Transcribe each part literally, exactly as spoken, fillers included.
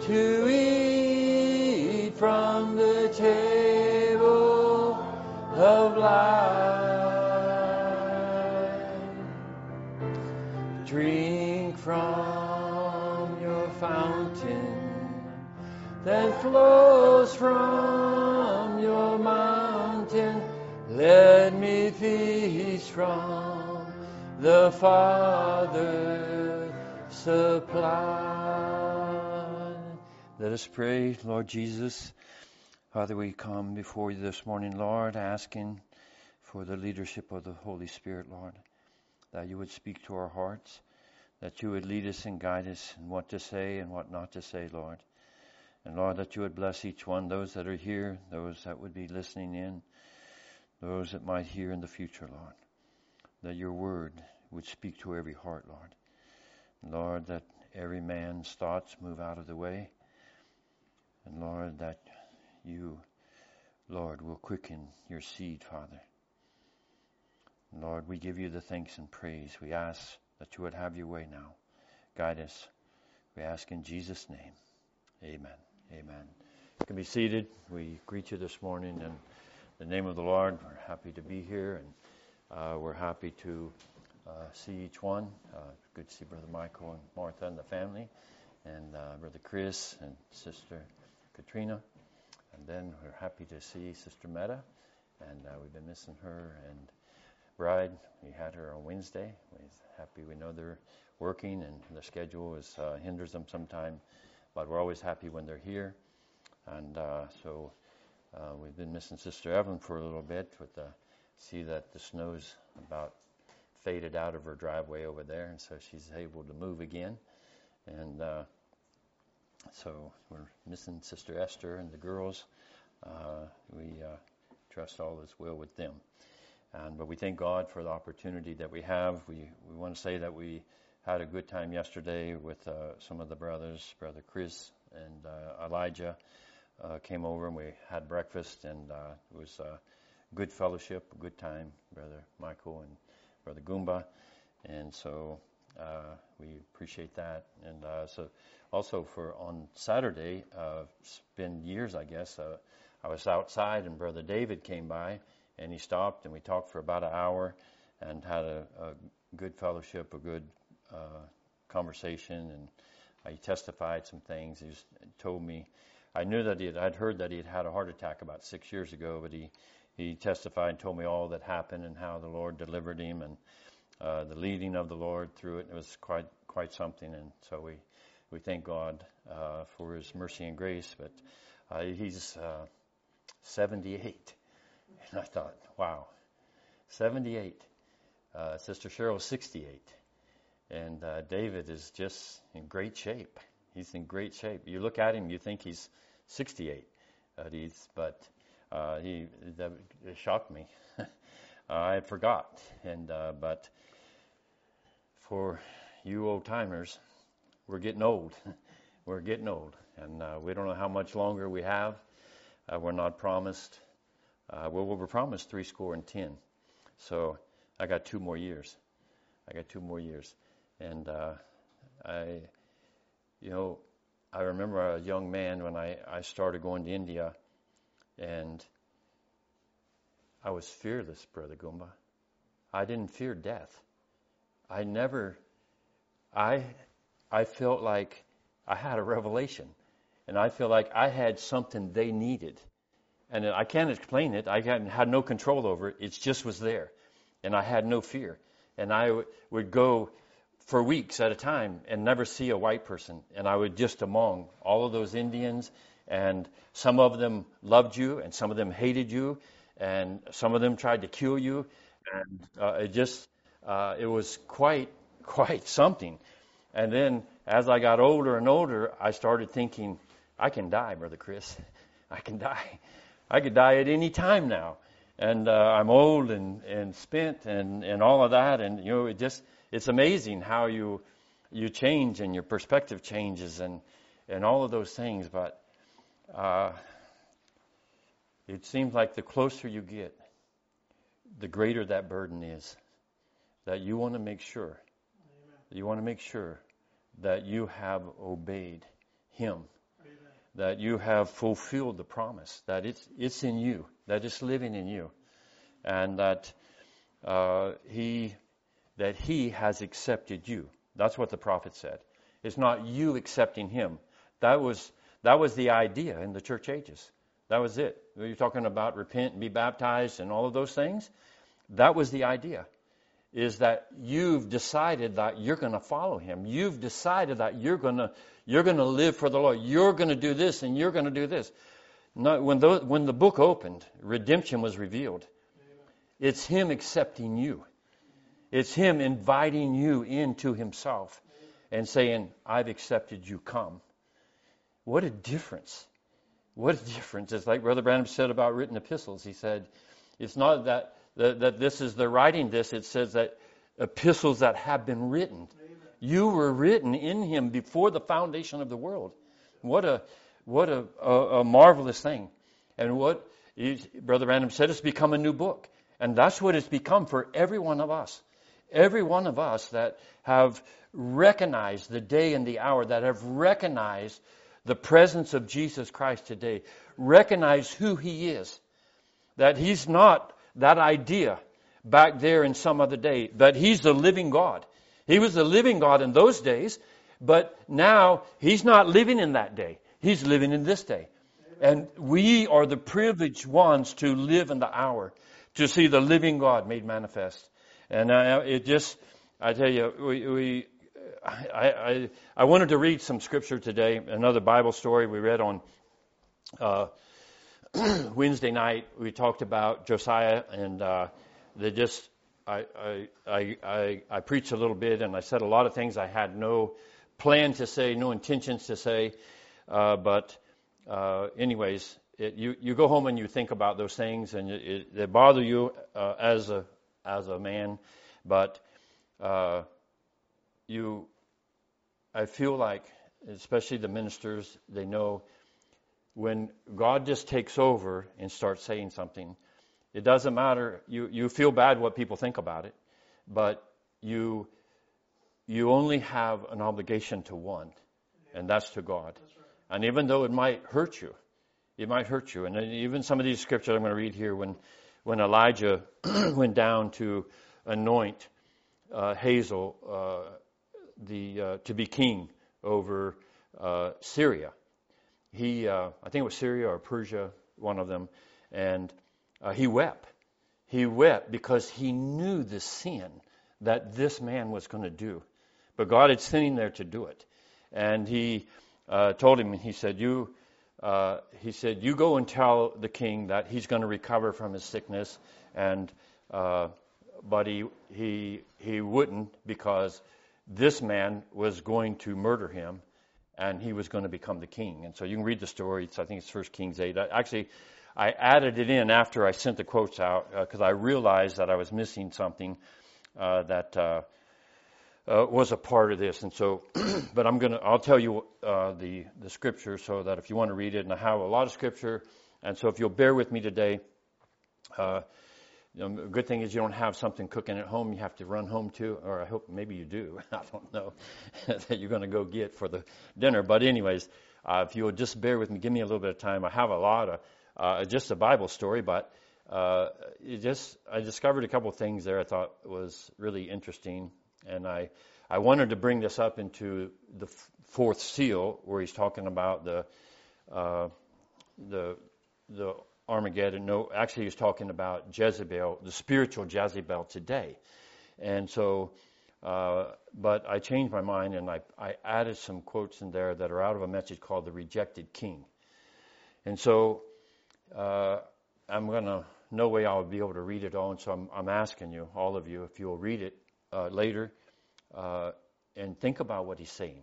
to eat from the table of life. Drink from your fountain that flows from your mountain. Let me feast from the Father's supply. Let us pray. Lord Jesus, Father, we come before you this morning, Lord, asking for the leadership of the Holy Spirit, Lord, that you would speak to our hearts, that you would lead us and guide us in what to say and what not to say, Lord. And Lord, that you would bless each one, those that are here, those that would be listening in, those that might hear in the future, Lord, that your word would speak to every heart, Lord. Lord, that every man's thoughts move out of the way. And Lord, that you, Lord, will quicken your seed, Father. Lord, we give you the thanks and praise. We ask that you would have your way now. Guide us. We ask in Jesus' name. Amen. Amen. You can be seated. We greet you this morning in the name of the Lord. We're happy to be here, and uh, we're happy to uh, see each one. Uh, good to see Brother Michael and Martha and the family, and uh, Brother Chris and Sister Katrina. And then we're happy to see Sister Meta, and uh, we've been missing her. And Bride, we had her on Wednesday. We're happy. We know they're working, and their schedule is uh, hinders them sometime. But we're always happy when they're here. And uh, so uh, we've been missing Sister Evelyn for a little bit. With the, see that the snow's about faded out of her driveway over there, and so she's able to move again. And uh, so we're missing Sister Esther and the girls. Uh, we uh, trust all is well with them. And but we thank God for the opportunity that we have. We we want to say that we had a good time yesterday with uh, some of the brothers, Brother Chris and uh, Elijah uh, came over, and we had breakfast, and uh, it was a good fellowship, a good time, Brother Michael and Brother Goomba, and so uh, we appreciate that. And uh, so also for on Saturday, uh, it's been years, I guess, uh, I was outside, and Brother David came by, and he stopped, and we talked for about an hour and had a, a good fellowship, a good Uh, conversation, and he testified some things. He just told me, I knew that he had, I'd heard that he had had a heart attack about six years ago, but he, he testified and told me all that happened and how the Lord delivered him, and uh, the leading of the Lord through it. It was quite quite something, and so we we thank God uh, for His mercy and grace. But uh, he's uh, seventy-eight, and I thought, wow, seventy-eight. Uh, Sister Cheryl's sixty-eight. And uh, David is just in great shape. He's in great shape. You look at him, you think he's sixty-eight. Uh, he's, but uh, he that it shocked me. uh, I had forgot. And uh, but for you old timers, we're getting old. We're getting old, and uh, we don't know how much longer we have. Uh, we're not promised. Uh, well, we're promised three score and ten. So I got two more years. I got two more years. And uh, I, you know, I remember a young man when I, I started going to India, and I was fearless, Brother Goomba. I didn't fear death. I never, I, I felt like I had a revelation, and I feel like I had something they needed. And I can't explain it. I had, had no control over it. It just was there, and I had no fear. And I w- would go for weeks at a time and never see a white person. And I would just among all of those Indians, and some of them loved you, and some of them hated you, and some of them tried to kill you. And uh, it just, uh, it was quite, quite something. And then as I got older and older, I started thinking, I can die, Brother Chris. I can die. I could die at any time now. And uh, I'm old and, and spent and, and all of that. And, you know, it just, it's amazing how you you change and your perspective changes and, and all of those things. But uh, it seems like the closer you get, the greater that burden is. That you want to make sure, Amen. You want to make sure that you have obeyed Him. that you have fulfilled the promise, that it's it's in you, that it's living in you, and that uh, he that he has accepted you. That's what the prophet said. It's not you accepting him. That was that was the idea in the church ages. That was it. You're talking about repent and be baptized and all of those things. That was the idea, is that you've decided that you're going to follow him. You've decided that you're going to you're going to live for the Lord. You're going to do this and you're going to do this. No, when the when the book opened, redemption was revealed. It's him accepting you. It's him inviting you into himself and saying, I've accepted you, come. What a difference. What a difference. It's like Brother Branham said about written epistles. He said, it's not that, that, that this is the writing this. It says that epistles that have been written. Amen. You were written in him before the foundation of the world. What a what a, a, a marvelous thing. And what he, Brother Branham said, it's become a new book. And that's what it's become for every one of us. Every one of us that have recognized the day and the hour, that have recognized the presence of Jesus Christ today, recognize who he is, that he's not that idea back there in some other day, that he's the living God. He was the living God in those days, but now he's not living in that day. He's living in this day. And we are the privileged ones to live in the hour, to see the living God made manifest. And uh, it just, I tell you, we, we I, I, I wanted to read some scripture today, another Bible story we read on uh, Wednesday night. We talked about Josiah, and uh, they just, I, I, I, I, I preached a little bit, and I said a lot of things I had no plan to say, no intentions to say, uh, but uh, anyways, it, you, you go home and you think about those things, and it, it, they bother you uh, as a as a man, but uh, you, I feel like, especially the ministers, they know when God just takes over and starts saying something, it doesn't matter. You you feel bad what people think about it, but you you only have an obligation to one, and that's to God. That's right. And even though it might hurt you, it might hurt you. And even some of these scriptures I'm going to read here, when when Elijah went down to anoint uh, Hazael uh, the uh, to be king over uh, Syria, he uh, I think it was Syria or Persia, one of them, and uh, he wept. He wept because he knew the sin that this man was going to do, but God had sent him there to do it, and he uh, told him. He said, "You." Uh, he said, you go and tell the king that he's going to recover from his sickness, and uh, but he he he wouldn't, because this man was going to murder him, and he was going to become the king. And so you can read the story. It's, I think it's First Kings eight. I, actually, I added it in after I sent the quotes out because uh, I realized that I was missing something uh, that. Uh, Uh, was a part of this, and so, but I'm gonna, I'll tell you uh, the the scripture so that if you want to read it, and I have a lot of scripture, and so if you'll bear with me today, uh, you know, a good thing is you don't have something cooking at home you have to run home to, or I hope maybe you do, I don't know, that you're going to go get for the dinner, but anyways, uh, if you'll just bear with me, give me a little bit of time. I have a lot of, uh, just a Bible story, but uh, it just, I discovered a couple of things there I thought was really interesting. And I, I wanted to bring this up into the f- fourth seal, where he's talking about the, uh, the, the Armageddon. No, actually, he's talking about Jezebel, the spiritual Jezebel today. And so, uh, but I changed my mind, and I, I added some quotes in there that are out of a message called "The Rejected King." And so, uh, I'm gonna, no way I'll be able to read it all, and so I'm, I'm asking you, all of you, if you'll read it. Uh, later, uh, and think about what he's saying.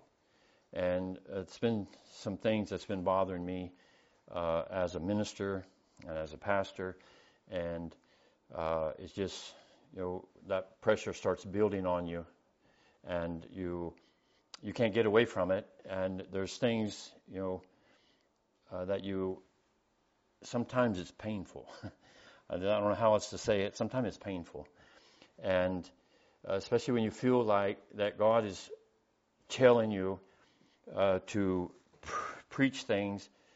And it's been some things that's been bothering me uh, as a minister and as a pastor, and uh, it's just, you know, that pressure starts building on you, and you you can't get away from it. And there's things, you know, uh, that you, sometimes it's painful. I don't know how else to say it. Sometimes it's painful, and Uh, especially when you feel like that God is telling you uh, to pr- preach things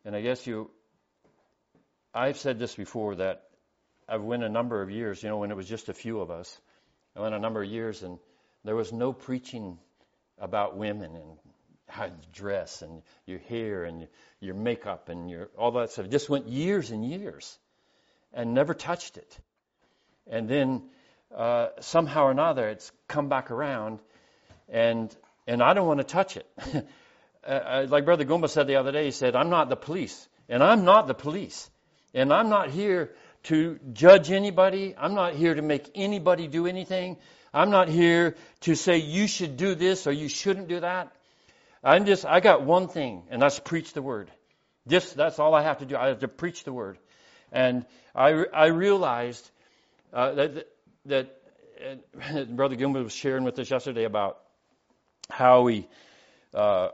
And I guess you, I've said this before, that I went a number of years, you know, when it was just a few of us. I went a number of years, and there was no preaching about women and how to dress and your hair and your makeup and your all that stuff. It just went years and years and never touched it. And then uh, somehow or another, it's come back around, and and I don't want to touch it. uh, like Brother Goomba said the other day, he said, I'm not the police, and I'm not the police. And I'm not here to judge anybody. I'm not here to make anybody do anything. I'm not here to say you should do this or you shouldn't do that. I'm just, I got one thing, and that's preach the word. Just, that's all I have to do. I have to preach the word. And I, I realized uh, that, that uh, Brother Gilbert was sharing with us yesterday about how he, uh,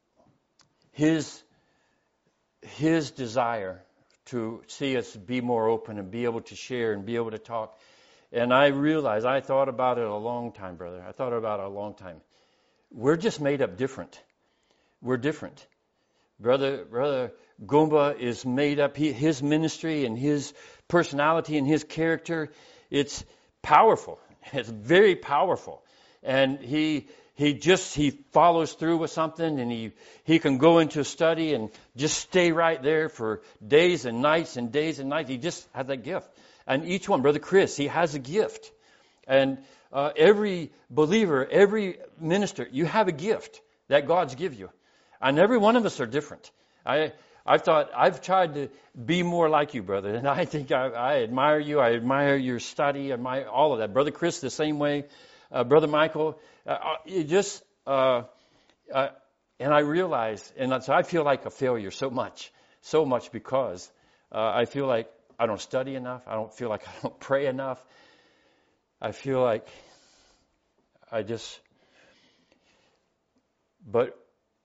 his, his desire to see us be more open and be able to share and be able to talk. And I realized, I thought about it a long time, brother. I thought about it a long time. We're just made up different. We're different. Brother Brother Goomba is made up. He, his ministry and his personality and his character, it's powerful. It's very powerful. And he he just, he follows through with something, and he, he can go into a study and just stay right there for days and nights and days and nights. He just has that gift. And each one, Brother Chris, he has a gift. And uh, every believer, every minister, you have a gift that God's give you. And every one of us are different. I I've thought, I've tried to be more like you, brother. And I think I, I admire you. I admire your study. I admire all of that. Brother Chris, the same way. Uh, Brother Michael, uh, you just, uh, uh, and I realize, and so I feel like a failure so much, so much because uh, I feel like I don't study enough. I don't feel like I don't pray enough. I feel like I just, but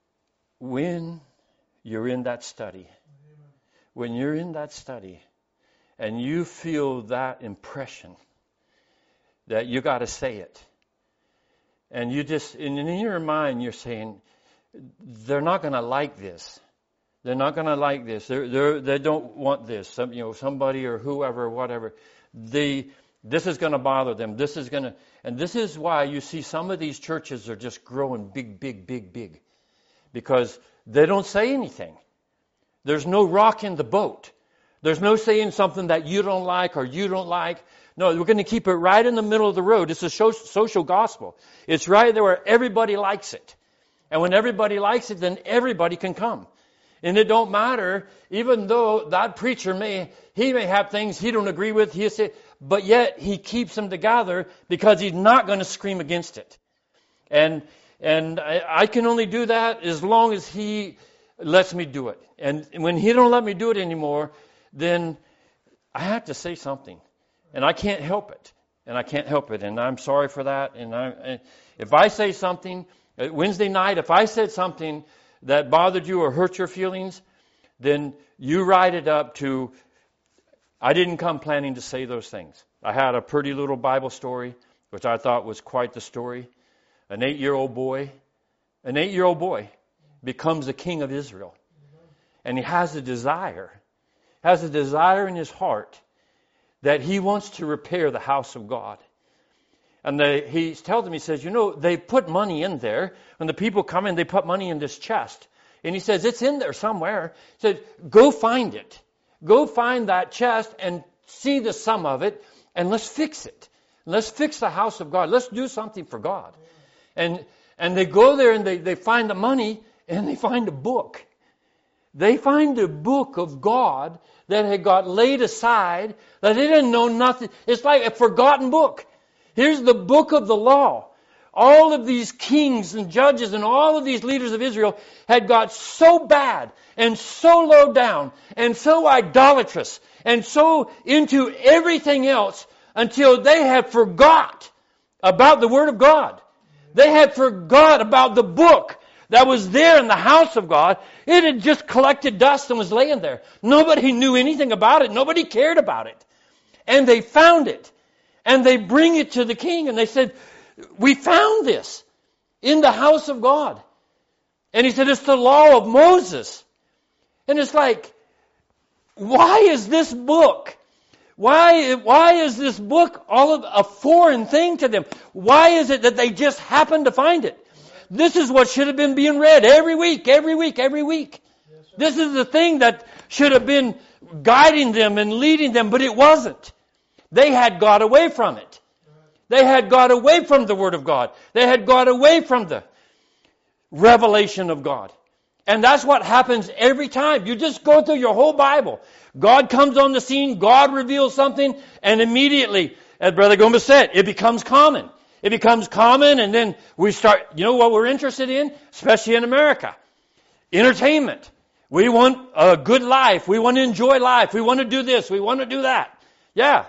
when you're in that study, when you're in that study and you feel that impression that you got to say it, and you just, and in your mind, you're saying, they're not going to like this. They're not going to like this. They're, they're, they don't want this. Some, you know, somebody or whoever, whatever. They, this is going to bother them. This is going to, and this is why you see some of these churches are just growing big, big, big, big, because they don't say anything. There's no rock in the boat. There's no saying something that you don't like or you don't like. No, we're going to keep it right in the middle of the road. It's a social gospel. It's right there where everybody likes it. And when everybody likes it, then everybody can come. And it don't matter, even though that preacher may, he may have things he don't agree with, he say, but yet he keeps them together because he's not going to scream against it. And and I, I can only do that as long as he lets me do it. And when he don't let me do it anymore, then I have to say something. And I can't help it. And I can't help it. And I'm sorry for that. And I, if I say something, Wednesday night, if I said something that bothered you or hurt your feelings, then you write it up to, I didn't come planning to say those things. I had a pretty little Bible story, which I thought was quite the story. An eight-year-old boy, an eight-year-old boy becomes the king of Israel. And he has a desire, has a desire in his heart that he wants to repair the house of God. And they, he tells them, he says, you know, they put money in there. When the people come in, they put money in this chest. And he says, it's in there somewhere. He said, go find it. Go find that chest and see the sum of it, and let's fix it. Let's fix the house of God. Let's do something for God. And and they go there and they, they find the money, and they find a book. They find a book of God that had got laid aside, that they didn't know nothing. It's like a forgotten book. Here's the book of the law. All of these kings and judges and all of these leaders of Israel had got so bad and so low down and so idolatrous and so into everything else until they had forgot about the Word of God. They had forgot about the book that was there in the house of God. It had just collected dust and was laying there. Nobody knew anything about it. Nobody cared about it. And they found it. And they bring it to the king, and they said, we found this in the house of God. And he said, it's the law of Moses. And it's like, why is this book, why, why is this book all of a foreign thing to them? Why is it that they just happen to find it? This is what should have been being read every week, every week, every week. This is the thing that should have been guiding them and leading them, but it wasn't. They had got away from it. They had got away from the Word of God. They had got away from the revelation of God. And that's what happens every time. You just go through your whole Bible. God comes on the scene, God reveals something, and immediately, as Brother Gomez said, it becomes common. It becomes common, and then we start, you know what we're interested in? Especially in America. Entertainment. We want a good life. We want to enjoy life. We want to do this. We want to do that. Yeah.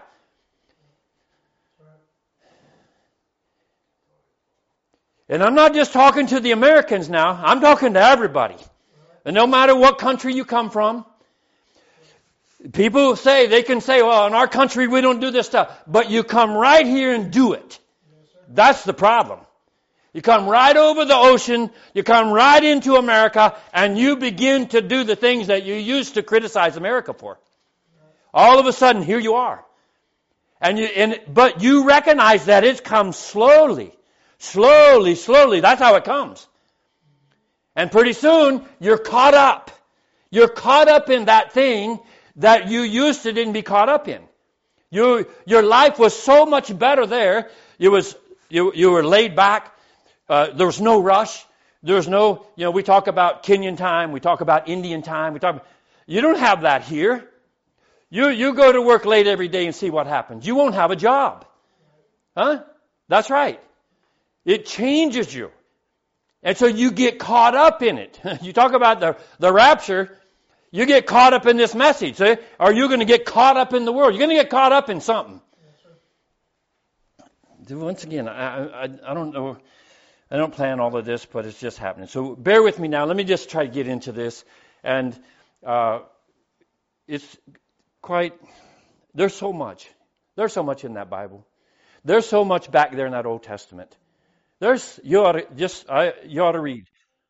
And I'm not just talking to the Americans now. I'm talking to everybody. And no matter what country you come from, people say, they can say, well, in our country we don't do this stuff. But you come right here and do it. That's the problem. You come right over the ocean, you come right into America, and you begin to do the things that you used to criticize America for. All of a sudden, here you are. And you, and, but you recognize that it comes slowly. Slowly, slowly. That's how it comes. And pretty soon, you're caught up. You're caught up in that thing that you used to didn't be caught up in. You, your life was so much better there. It was, you, you were laid back. Uh, there was no rush. There was no, you know, we talk about Kenyan time. We talk about Indian time. We talk. You don't have that here. You, you go to work late every day and see what happens. You won't have a job. Huh? That's right. It changes you. And so you get caught up in it. You talk about the, the rapture, you get caught up in this message. Eh? Are you going to get caught up in the world? You're going to get caught up in something. Once again, I, I, I don't know, I don't plan all of this, but it's just happening. So bear with me now. Let me just try to get into this. And uh, it's quite, there's so much. There's so much in that Bible. There's so much back there in that Old Testament. There's, you ought to, just, I, you ought to read.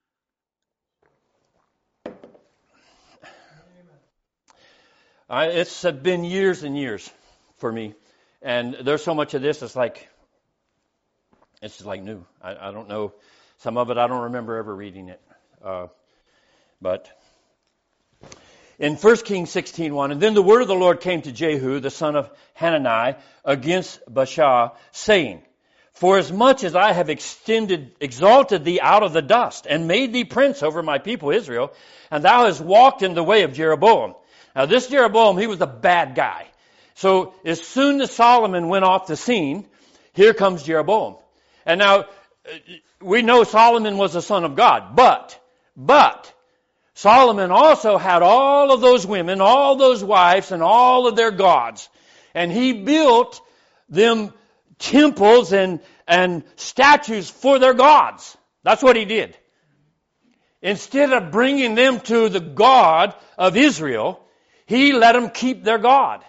I, it's been years and years for me. And there's so much of this, it's like, it's like new. I, I don't know. Some of it, I don't remember ever reading it. Uh, but in First Kings sixteen one, and then the word of the Lord came to Jehu, the son of Hanani, against Baasha, saying, for as much as I have extended, exalted thee out of the dust, and made thee prince over my people Israel, and thou hast walked in the way of Jeroboam. Now this Jeroboam, he was a bad guy. So as soon as Solomon went off the scene, here comes Jeroboam. And now, we know Solomon was the son of God, but, but, Solomon also had all of those women, all those wives, and all of their gods. And he built them temples and, and statues for their gods. That's what he did. Instead of bringing them to the God of Israel, he let them keep their God.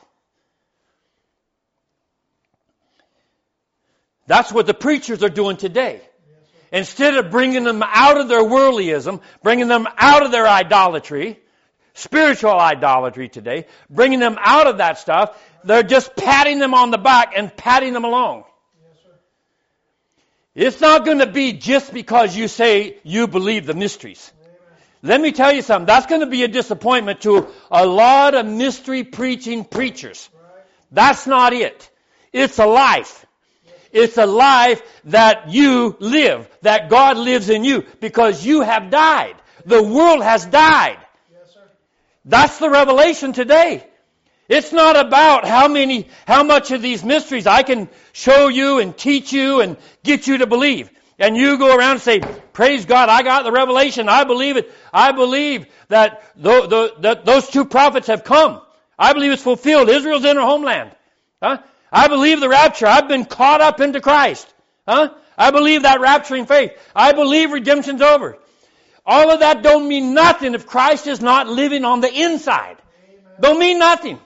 That's what the preachers are doing today. Instead of bringing them out of their worldlyism, bringing them out of their idolatry, spiritual idolatry today, bringing them out of that stuff, they're just patting them on the back and patting them along. Yes, sir. It's not going to be just because you say you believe the mysteries. Amen. Let me tell you something. That's going to be a disappointment to a lot of mystery preaching preachers. Right. That's not it. It's a life. Yes. It's a life that you live, that God lives in you, because you have died. The world has died. Yes, sir. That's the revelation today. It's not about how many, how much of these mysteries I can show you and teach you and get you to believe. And you go around and say, praise God, I got the revelation. I believe it. I believe that, th- th- that those two prophets have come. I believe it's fulfilled. Israel's in her homeland. Huh? I believe the rapture. I've been caught up into Christ. Huh? I believe that rapturing faith. I believe redemption's over. All of that don't mean nothing if Christ is not living on the inside. Amen. Don't mean nothing.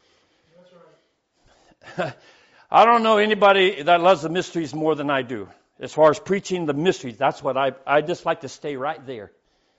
I don't know anybody that loves the mysteries more than I do. as far as preaching the mysteries, that's what I, I just like to stay right there.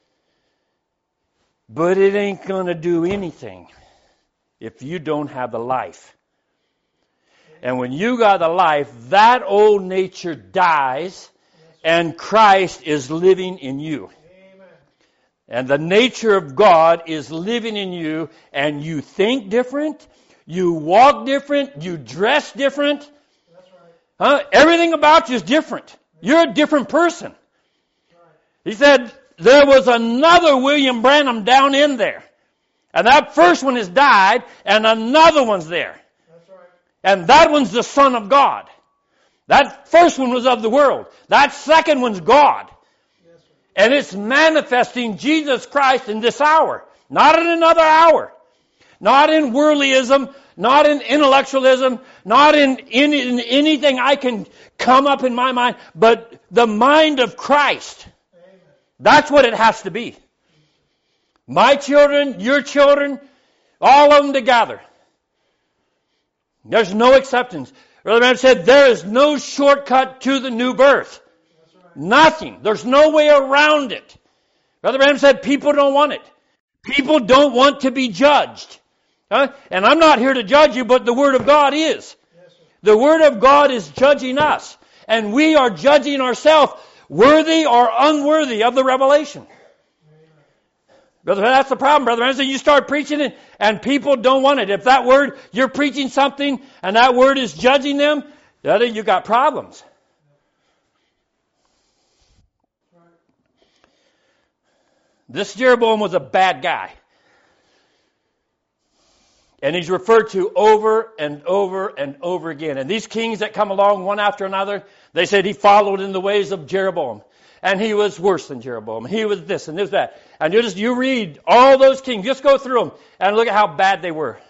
But it ain't going to do anything if you don't have the life. And when you got the life, that old nature dies and Christ is living in you. And the nature of God is living in you, and you think different, you walk different, you dress different. That's right. Huh? Everything about you is different. You're a different person. Right. He said there was another William Branham down in there. And that first one has died, and another one's there. That's right. And that one's the Son of God. That first one was of the world. That second one's God. And it's manifesting Jesus Christ in this hour. Not in another hour. Not in worldlyism. Not in intellectualism. Not in, in, in anything I can come up in my mind. But the mind of Christ. Amen. That's what it has to be. My children, your children, all of them together. There's no acceptance. Brother Branham said there is no shortcut to the new birth. Nothing. There's no way around it. Brother Branham said people don't want it. People don't want to be judged. Huh? And I'm not here to judge you, but the Word of God is. Yes, the Word of God is judging us. And we are judging ourselves worthy or unworthy of the revelation. Amen. Brother, that's the problem, Brother Branham said. You start preaching it and people don't want it. If that word, you're preaching something and that word is judging them, then you got problems. This Jeroboam was a bad guy. And he's referred to over and over and over again. And these kings that come along one after another, they said he followed in the ways of Jeroboam. And he was worse than Jeroboam. He was this and this that. And you just, you read all those kings, just go through them and look at how bad they were.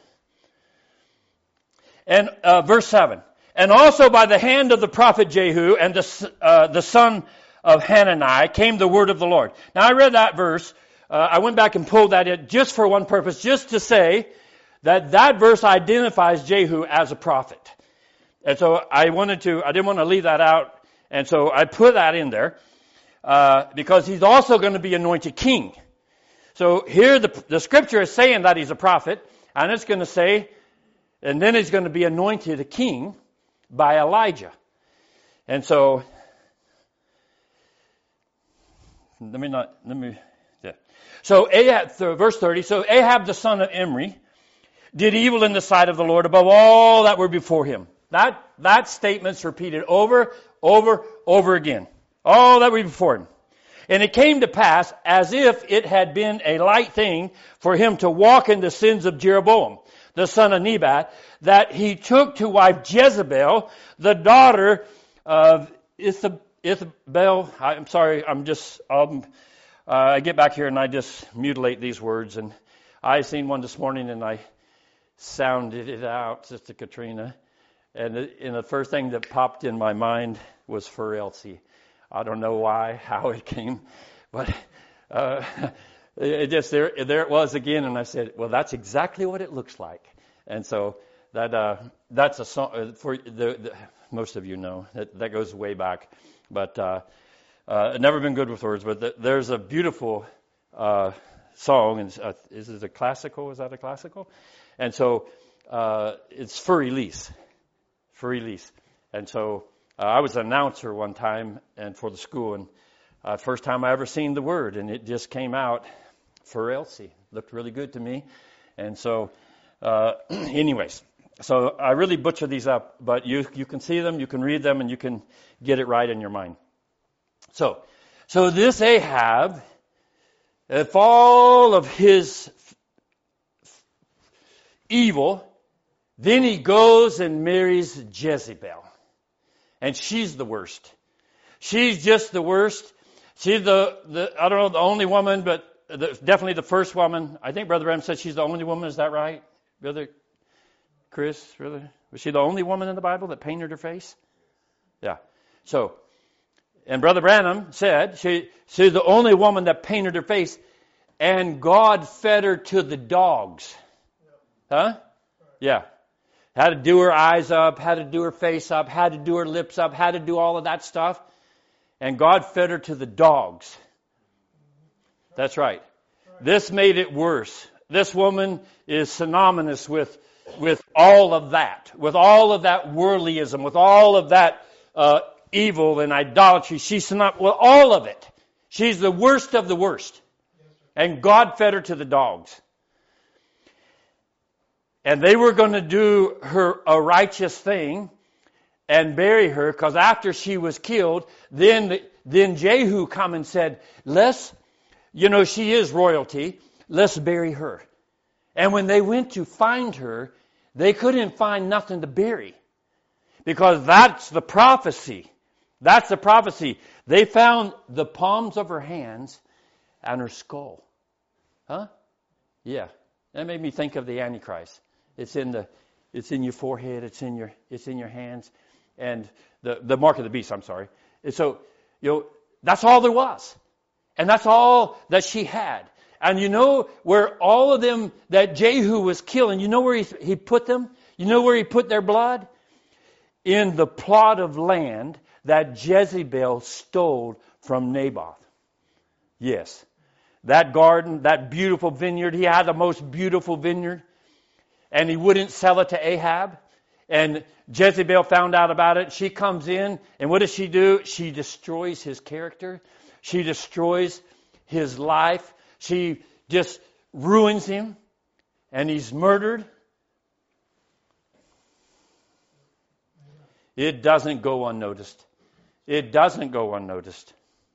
And uh, verse seven. And also by the hand of the prophet Jehu and the, uh, the son of Hanani came the word of the Lord. Now I read that verse. Uh, I went back and pulled that in just for one purpose, just to say that that verse identifies Jehu as a prophet. And so I wanted to, I didn't want to leave that out. And so I put that in there, uh, because he's also going to be anointed king. So here the, the scripture is saying that he's a prophet, and it's going to say, and then he's going to be anointed a king by Elijah. And so, let me not, let me, yeah. So Ahab, verse thirty, so Ahab the son of Imri did evil in the sight of the Lord above all that were before him. That, that statement's repeated over, over, over again. All that were before him. And it came to pass as if it had been a light thing for him to walk in the sins of Jeroboam, the son of Nebat, that he took to wife Jezebel, the daughter of Ithabel. I'm sorry, I'm just, um, uh, I get back here and I just mutilate these words. And I seen one this morning and I sounded it out, Sister Katrina. And the, and the first thing that popped in my mind was for Elsie. I don't know why, how it came, but uh, it just there there it was again, and I said, "Well, that's exactly what it looks like." And so that uh, that's a song for the, the most of you know that that goes way back, but uh, uh, never been good with words. But the, there's a beautiful uh, song, and uh, is it a classical? Is that a classical? And so uh, it's for Elise, for Elise, and so. Uh, I was an announcer one time and for the school, and uh, first time I ever seen the word, and it just came out for Elsie. Looked really good to me. And so, uh, anyways, so I really butcher these up, but you you can see them, you can read them, and you can get it right in your mind. So, so this Ahab, if all of his evil, then he goes and marries Jezebel. And she's the worst. She's just the worst. She's the, the I don't know, the only woman, but the, definitely the first woman. I think Brother Branham said she's the only woman. Is that right? Brother Chris, brother? Was she the only woman in the Bible that painted her face? Yeah. So, and Brother Branham said she, she's the only woman that painted her face, and God fed her to the dogs. Huh? Yeah. Had to do her eyes up, had to do her face up, had to do her lips up, had to do all of that stuff. and God fed her to the dogs. That's right. This made it worse. This woman is synonymous with, with all of that, with all of that worldlyism, with all of that uh, evil and idolatry. She's synonymous with all of it. She's the worst of the worst. And God fed her to the dogs. And they were going to do her a righteous thing and bury her, because after she was killed, then, then Jehu come and said, let's, you know, she is royalty, let's bury her. And when they went to find her, they couldn't find nothing to bury. Because that's the prophecy. That's the prophecy. They found the palms of her hands and her skull. Huh? Yeah. That made me think of the Antichrist. It's in the, it's in your forehead. It's in your, it's in your hands, and the the mark of the beast. I'm sorry. And so, you know, that's all there was, and that's all that she had. And you know where all of them that Jehu was killing, you know where he he put them? You know where he put their blood? In the plot of land that Jezebel stole from Naboth. Yes. That garden, that beautiful vineyard, he had the most beautiful vineyard, and he wouldn't sell it to Ahab. And Jezebel found out about it. She comes in, and what does she do? She destroys his character. She destroys his life. She just ruins him, and he's murdered. It doesn't go unnoticed. It doesn't go unnoticed.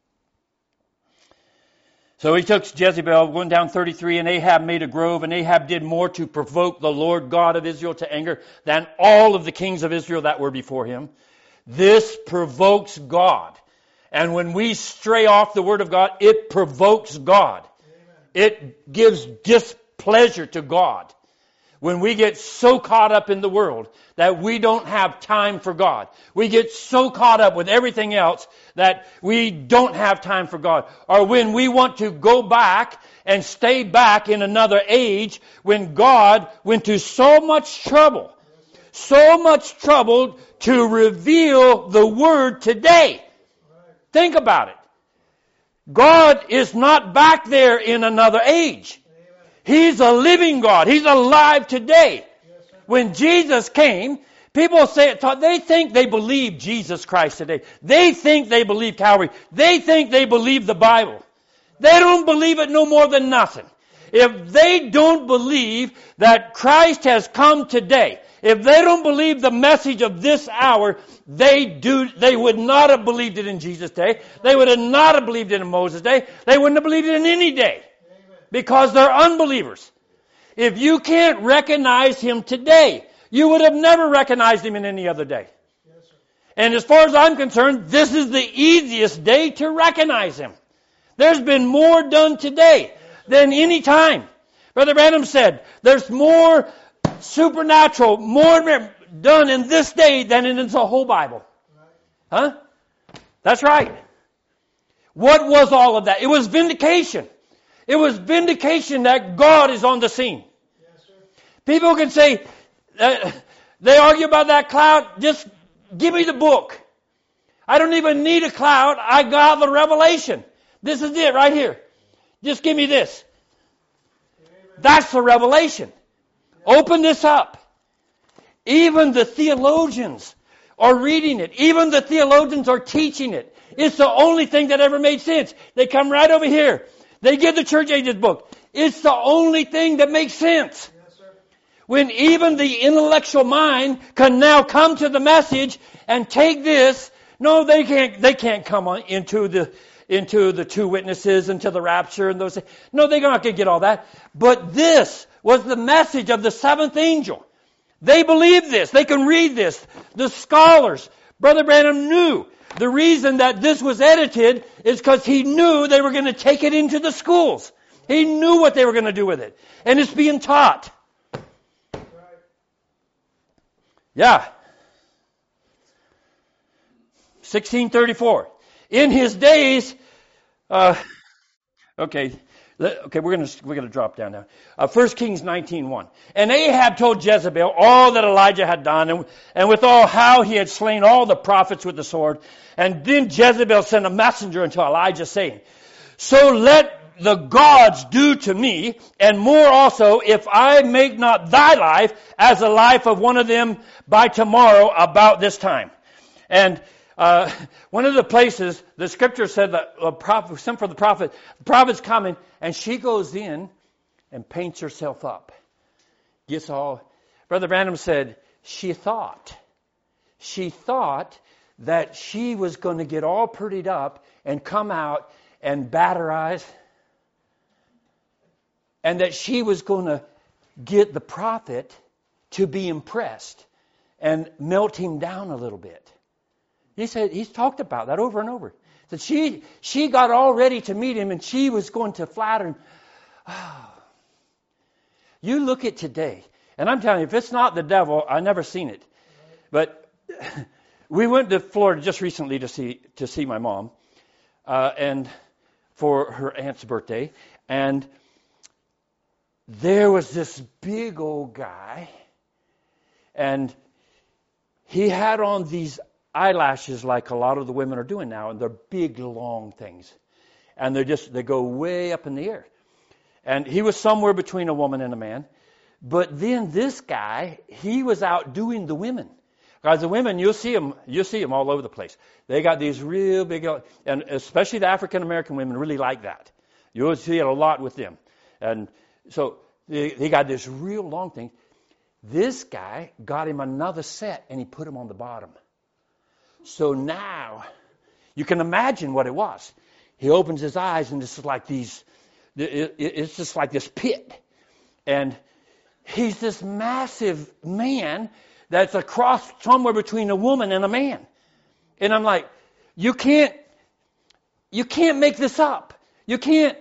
So he took Jezebel, went down thirty-three, and Ahab made a grove, and Ahab did more to provoke the Lord God of Israel to anger than all of the kings of Israel that were before him. This provokes God. And when we stray off the Word of God, it provokes God. Amen. It gives displeasure to God. When we get so caught up in the world that we don't have time for God. We get so caught up with everything else that we don't have time for God. Or when we want to go back and stay back in another age when God went to so much trouble, so much trouble to reveal the Word today. Think about it. God is not back there in another age. He's a living God. He's alive today. When Jesus came, people say they think they believe Jesus Christ today. They think they believe Calvary. They think they believe the Bible. They don't believe it no more than nothing. If they don't believe that Christ has come today, if they don't believe the message of this hour, they do. They would not have believed it in Jesus' day. They would have not have believed it in Moses' day. They wouldn't have believed it in any day. Because they're unbelievers. If you can't recognize Him today, you would have never recognized Him in any other day. Yes, sir. And as far as I'm concerned, this is the easiest day to recognize Him. There's been more done today than any time. Brother Branham said, there's more supernatural, more done in this day than in the whole Bible. Huh? That's right. What was all of that? It was vindication. It was vindication that God is on the scene. Yes, sir. People can say, uh, they argue about that cloud, just give me the book. I don't even need a cloud. I got the revelation. This is it right here. Just give me this. Amen. That's the revelation. Yes. Open this up. Even the theologians are reading it. Even the theologians are teaching it. It's the only thing that ever made sense. They come right over here. They give the church ages book. It's the only thing that makes sense. Yes, sir. When even the intellectual mind can now come to the message and take this, no, they can't. They can't come on into the into the two witnesses, into the rapture, and those things. No, they're not going to get all that. But this was the message of the seventh angel. They believe this. They can read this. The scholars, Brother Branham knew. The reason that this was edited is because he knew they were going to take it into the schools. He knew what they were going to do with it. And it's being taught. Yeah. sixteen thirty-four. In his days, uh, okay, Okay, we're going to we're going to drop down now. Uh, First Kings nineteen one. And Ahab told Jezebel all that Elijah had done, and, and withal how he had slain all the prophets with the sword. And then Jezebel sent a messenger unto Elijah, saying, So let the gods do to me, and more also, if I make not thy life as the life of one of them by tomorrow about this time. And uh, one of the places, the scripture said that a prophet, sent for the prophet, the prophet's coming, and she goes in and paints herself up. Gets all, Brother Branham said, she thought, she thought that she was going to get all prettied up and come out and bat her eyes, and that she was going to get the prophet to be impressed and melt him down a little bit. He said, he's talked about that over and over. That she she got all ready to meet him, and she was going to flatter him. Oh. You look at today, and I'm telling you, if it's not the devil, I've never seen it. But we went to Florida just recently to see to see my mom, uh, and for her aunt's birthday, and there was this big old guy, and he had on these eyelashes like a lot of the women are doing now, and they're big, long things. And they just they go way up in the air. And he was somewhere between a woman and a man. But then this guy, he was outdoing the women. Guys, the women, you'll see them, you'll see them all over the place. They got these real big, and especially the African American women really like that. You'll see it a lot with them. And so they, they got this real long thing. This guy got him another set, and he put him on the bottom. So now, you can imagine what it was. He opens his eyes, and this is like these, it's just like this pit. And he's this massive man that's a cross somewhere between a woman and a man. And I'm like, you can't, you can't make this up. You can't,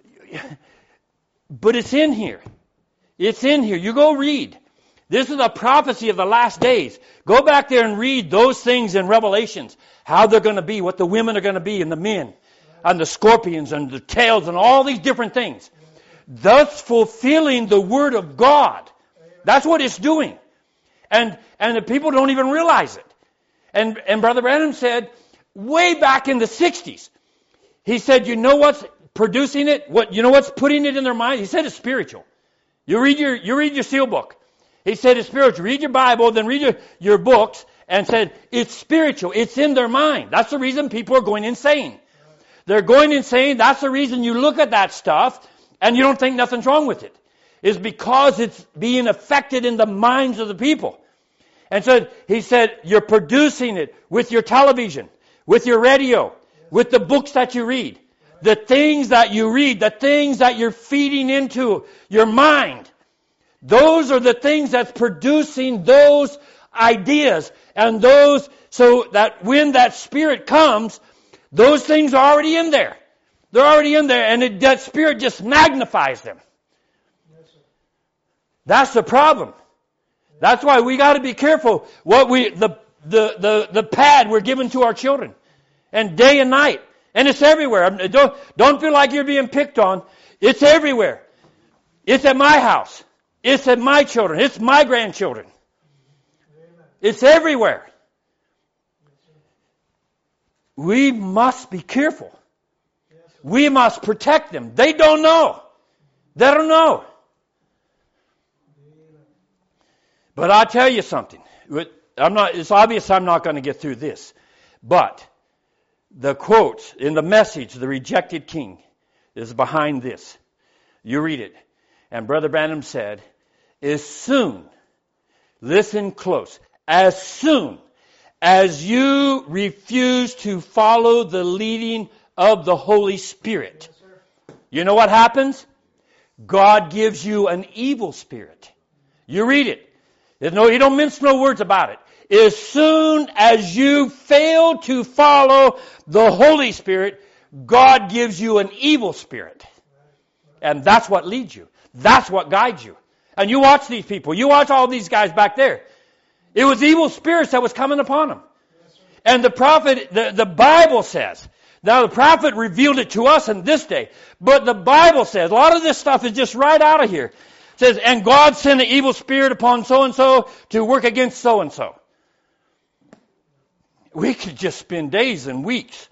but it's in here. It's in here. You go read. This is a prophecy of the last days. Go back there and read those things in Revelations. How they're going to be, what the women are going to be, and the men, and the scorpions, and the tails, and all these different things. Thus fulfilling the Word of God. That's what it's doing. And and the people don't even realize it. And and Brother Branham said, way back in the sixties, he said, you know what's producing it? What you know what's putting it in their mind? He said it's spiritual. You read your you read your seal book. He said it's spiritual. Read your Bible, then read your, your books, and said it's spiritual. It's in their mind. That's the reason people are going insane. They're going insane. That's the reason you look at that stuff and you don't think nothing's wrong with it. It's because it's being affected in the minds of the people. And so he said, you're producing it with your television, with your radio, with the books that you read. The things that you read, the things that you're feeding into your mind. Those are the things that's producing those ideas and those, so that when that spirit comes, those things are already in there. They're already in there, and it, that spirit just magnifies them. That's the problem. That's why we got to be careful what we the the the the pad we're giving to our children, and day and night, and it's everywhere. Don't don't feel like you're being picked on. It's everywhere. It's at my house. It's at my children. It's my grandchildren. It's everywhere. We must be careful. We must protect them. They don't know. They don't know. But I'll tell you something. I'm not, it's obvious I'm not going to get through this. But the quote in the message, The Rejected King, is behind this. You read it. And Brother Branham said, as soon, listen close, as soon as you refuse to follow the leading of the Holy Spirit, you know what happens? God gives you an evil spirit. You read it. There's no, you don't mince no words about it. As soon as you fail to follow the Holy Spirit, God gives you an evil spirit. And that's what leads you. That's what guides you. And you watch these people. You watch all these guys back there. It was evil spirits that was coming upon them. And the prophet, the, the Bible says Now the prophet revealed it to us in this day. But the Bible says, a lot of this stuff is just right out of here. It says, and God sent an evil spirit upon so-and-so to work against so-and-so. We could just spend days and weeks,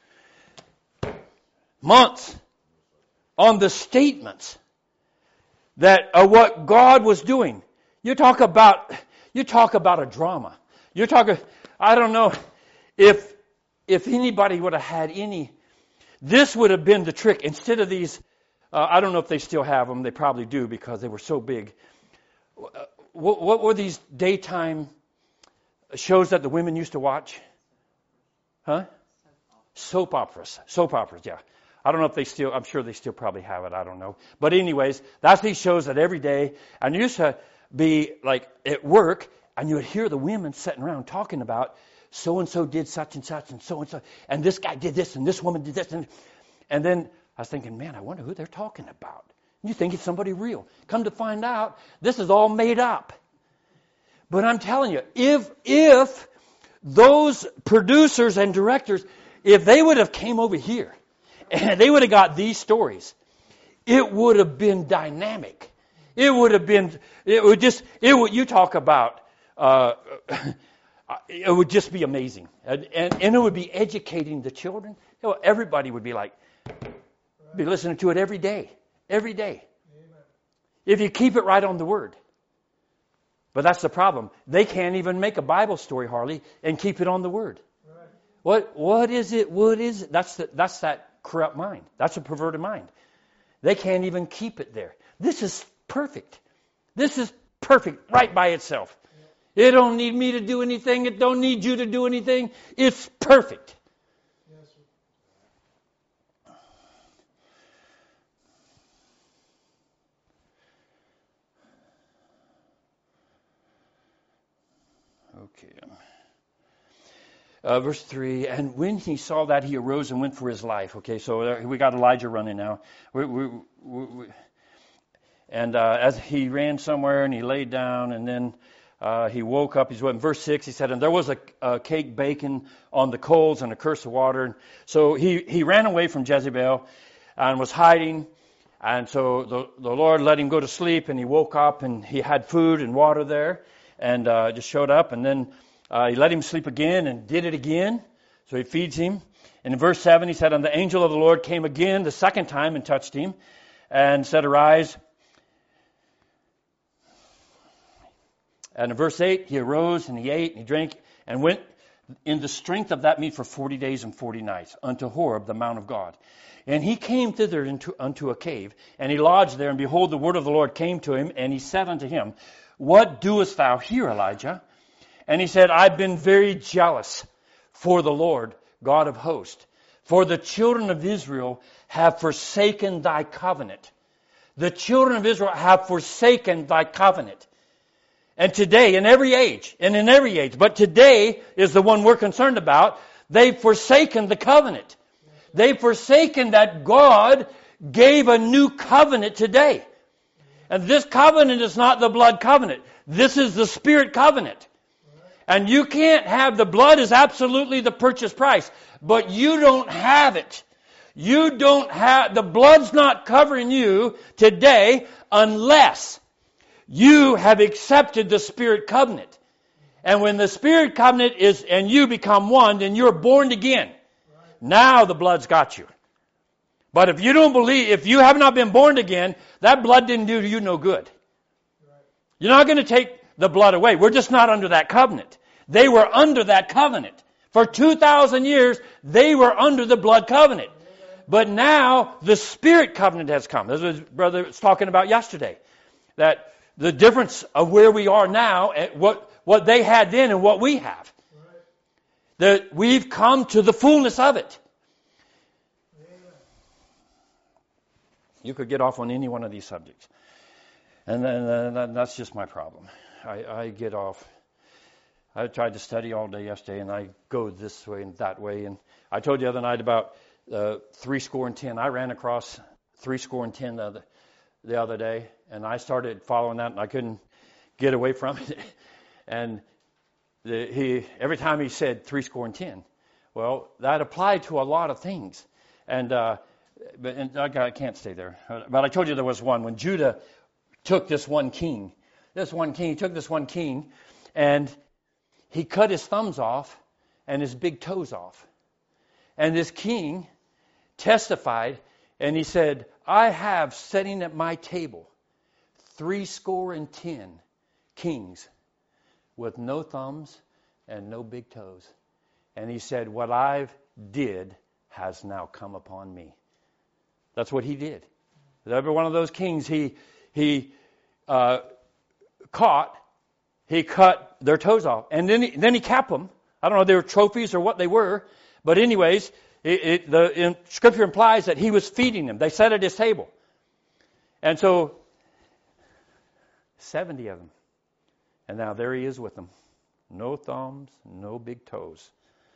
months, on the statements that are what God was doing. You talk about, you talk about a drama. You're talking, I don't know if, if anybody would have had any, this would have been the trick. Instead of these, uh, I don't know if they still have them. They probably do because they were so big. What, what were these daytime shows that the women used to watch? Huh? Soap operas. Soap operas, yeah. I don't know if they still, I'm sure they still probably have it. I don't know. But anyways, that's these shows that every day, and you used to be like at work, and you would hear the women sitting around talking about so-and-so did such and such and so-and-so, and this guy did this, and this woman did this. And, and then I was thinking, man, I wonder who they're talking about. And you think it's somebody real. Come to find out, this is all made up. But I'm telling you, if, if those producers and directors, if they would have came over here and they would have got these stories, it would have been dynamic. It would have been, it would just, it would, you talk about, uh, it would just be amazing. And, and, and it would be educating the children. You know, everybody would be like, be listening to it every day, every day. Amen. If you keep it right on the Word. But that's the problem. They can't even make a Bible story, hardly, and keep it on the Word. Right. What what is it? What is it? That's the, that's that corrupt mind. That's a perverted mind. They can't even keep it there. This is perfect. This is perfect right by itself. Yeah. It don't need me to do anything. It don't need you to do anything. It's perfect. Yes, sir. Okay. Uh, verse three, and when he saw that, he arose and went for his life. Okay, so we got Elijah running now. We, we, we, we, and uh, as he ran somewhere and he laid down, and then uh, he woke up. He's in verse six. He said, and there was a, a cake baking on the coals and a cruse of water. And so he, he ran away from Jezebel and was hiding. And so the, the Lord let him go to sleep, and he woke up and he had food and water there, and uh, just showed up. And then Uh, he let him sleep again and did it again. So he feeds him. And in verse seven, he said, and the angel of the Lord came again the second time and touched him and said, arise. And in verse eight, he arose and he ate and he drank and went in the strength of that meat for forty days and forty nights unto Horeb, the mount of God. And he came thither into, unto a cave, and he lodged there. And behold, the word of the Lord came to him, and he said unto him, what doest thou here, Elijah? And he said, I've been very jealous for the Lord, God of hosts. For the children of Israel have forsaken thy covenant. The children of Israel have forsaken thy covenant. And today, in every age, and in every age, but today is the one we're concerned about, they've forsaken the covenant. They've forsaken that God gave a new covenant today. And this covenant is not the blood covenant. This is the Spirit covenant. And you can't have, the blood is absolutely the purchase price, but you don't have it. You don't have, the blood's not covering you today unless you have accepted the Spirit covenant. And when the Spirit covenant is, and you become one, then you're born again. Now the blood's got you. But if you don't believe, if you have not been born again, that blood didn't do you no good. You're not going to take the blood away. We're just not under that covenant. They were under that covenant. For two thousand years, they were under the blood covenant. But now, the Spirit covenant has come. This was Brother was talking about yesterday. That the difference of where we are now, and what, what they had then and what we have. That we've come to the fullness of it. You could get off on any one of these subjects. And then uh, that's just my problem. I, I get off. I tried to study all day yesterday, and I go this way and that way. And I told you the other night about uh, three score and ten. I ran across three score and ten the other, the other day, and I started following that, and I couldn't get away from it. And the, he every time he said three score and ten, well, that applied to a lot of things. And, uh, but and I can't stay there. But I told you there was one. When Judah took this one king, this one king, he took this one king, and he cut his thumbs off and his big toes off. And this king testified, and he said, I have sitting at my table three score and ten kings with no thumbs and no big toes. And he said, what I've did has now come upon me. That's what he did. Every one of those kings he he uh, caught, he cut their toes off. And then he, then he capped them. I don't know if they were trophies or what they were. But anyways, it, it, the in, Scripture implies that he was feeding them. They sat at his table. And so, seventy of them. And now there he is with them. No thumbs, no big toes.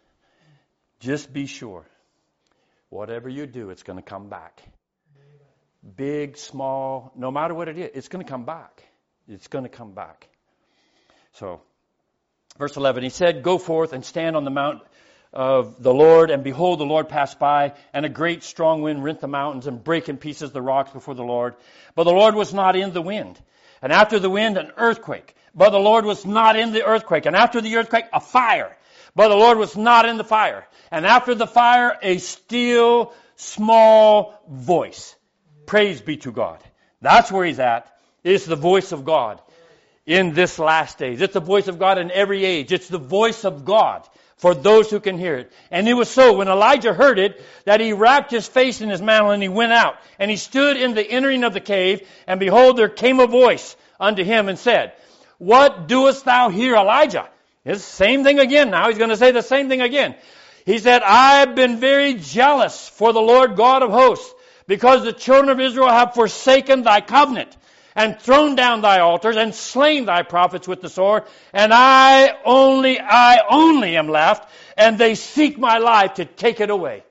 Just be sure, whatever you do, it's going to come back. Big, small, no matter what it is, it's going to come back. It's going to come back. So, verse eleven, he said, go forth and stand on the mount of the Lord, and behold, the Lord passed by, and a great strong wind rent the mountains and brake in pieces the rocks before the Lord. But the Lord was not in the wind. And after the wind, an earthquake. But the Lord was not in the earthquake. And after the earthquake, a fire. But the Lord was not in the fire. And after the fire, a still, small voice. Praise be to God. That's where he's at. It's the voice of God in this last days. It's the voice of God in every age. It's the voice of God for those who can hear it. And it was so when Elijah heard it that he wrapped his face in his mantle and he went out. And he stood in the entering of the cave, and behold, there came a voice unto him and said, what doest thou here, Elijah? It's the same thing again now. He's going to say the same thing again. He said, I've been very jealous for the Lord God of hosts, because the children of Israel have forsaken thy covenant, and thrown down thy altars, and slain thy prophets with the sword, and I only, I only am left, and they seek my life to take it away.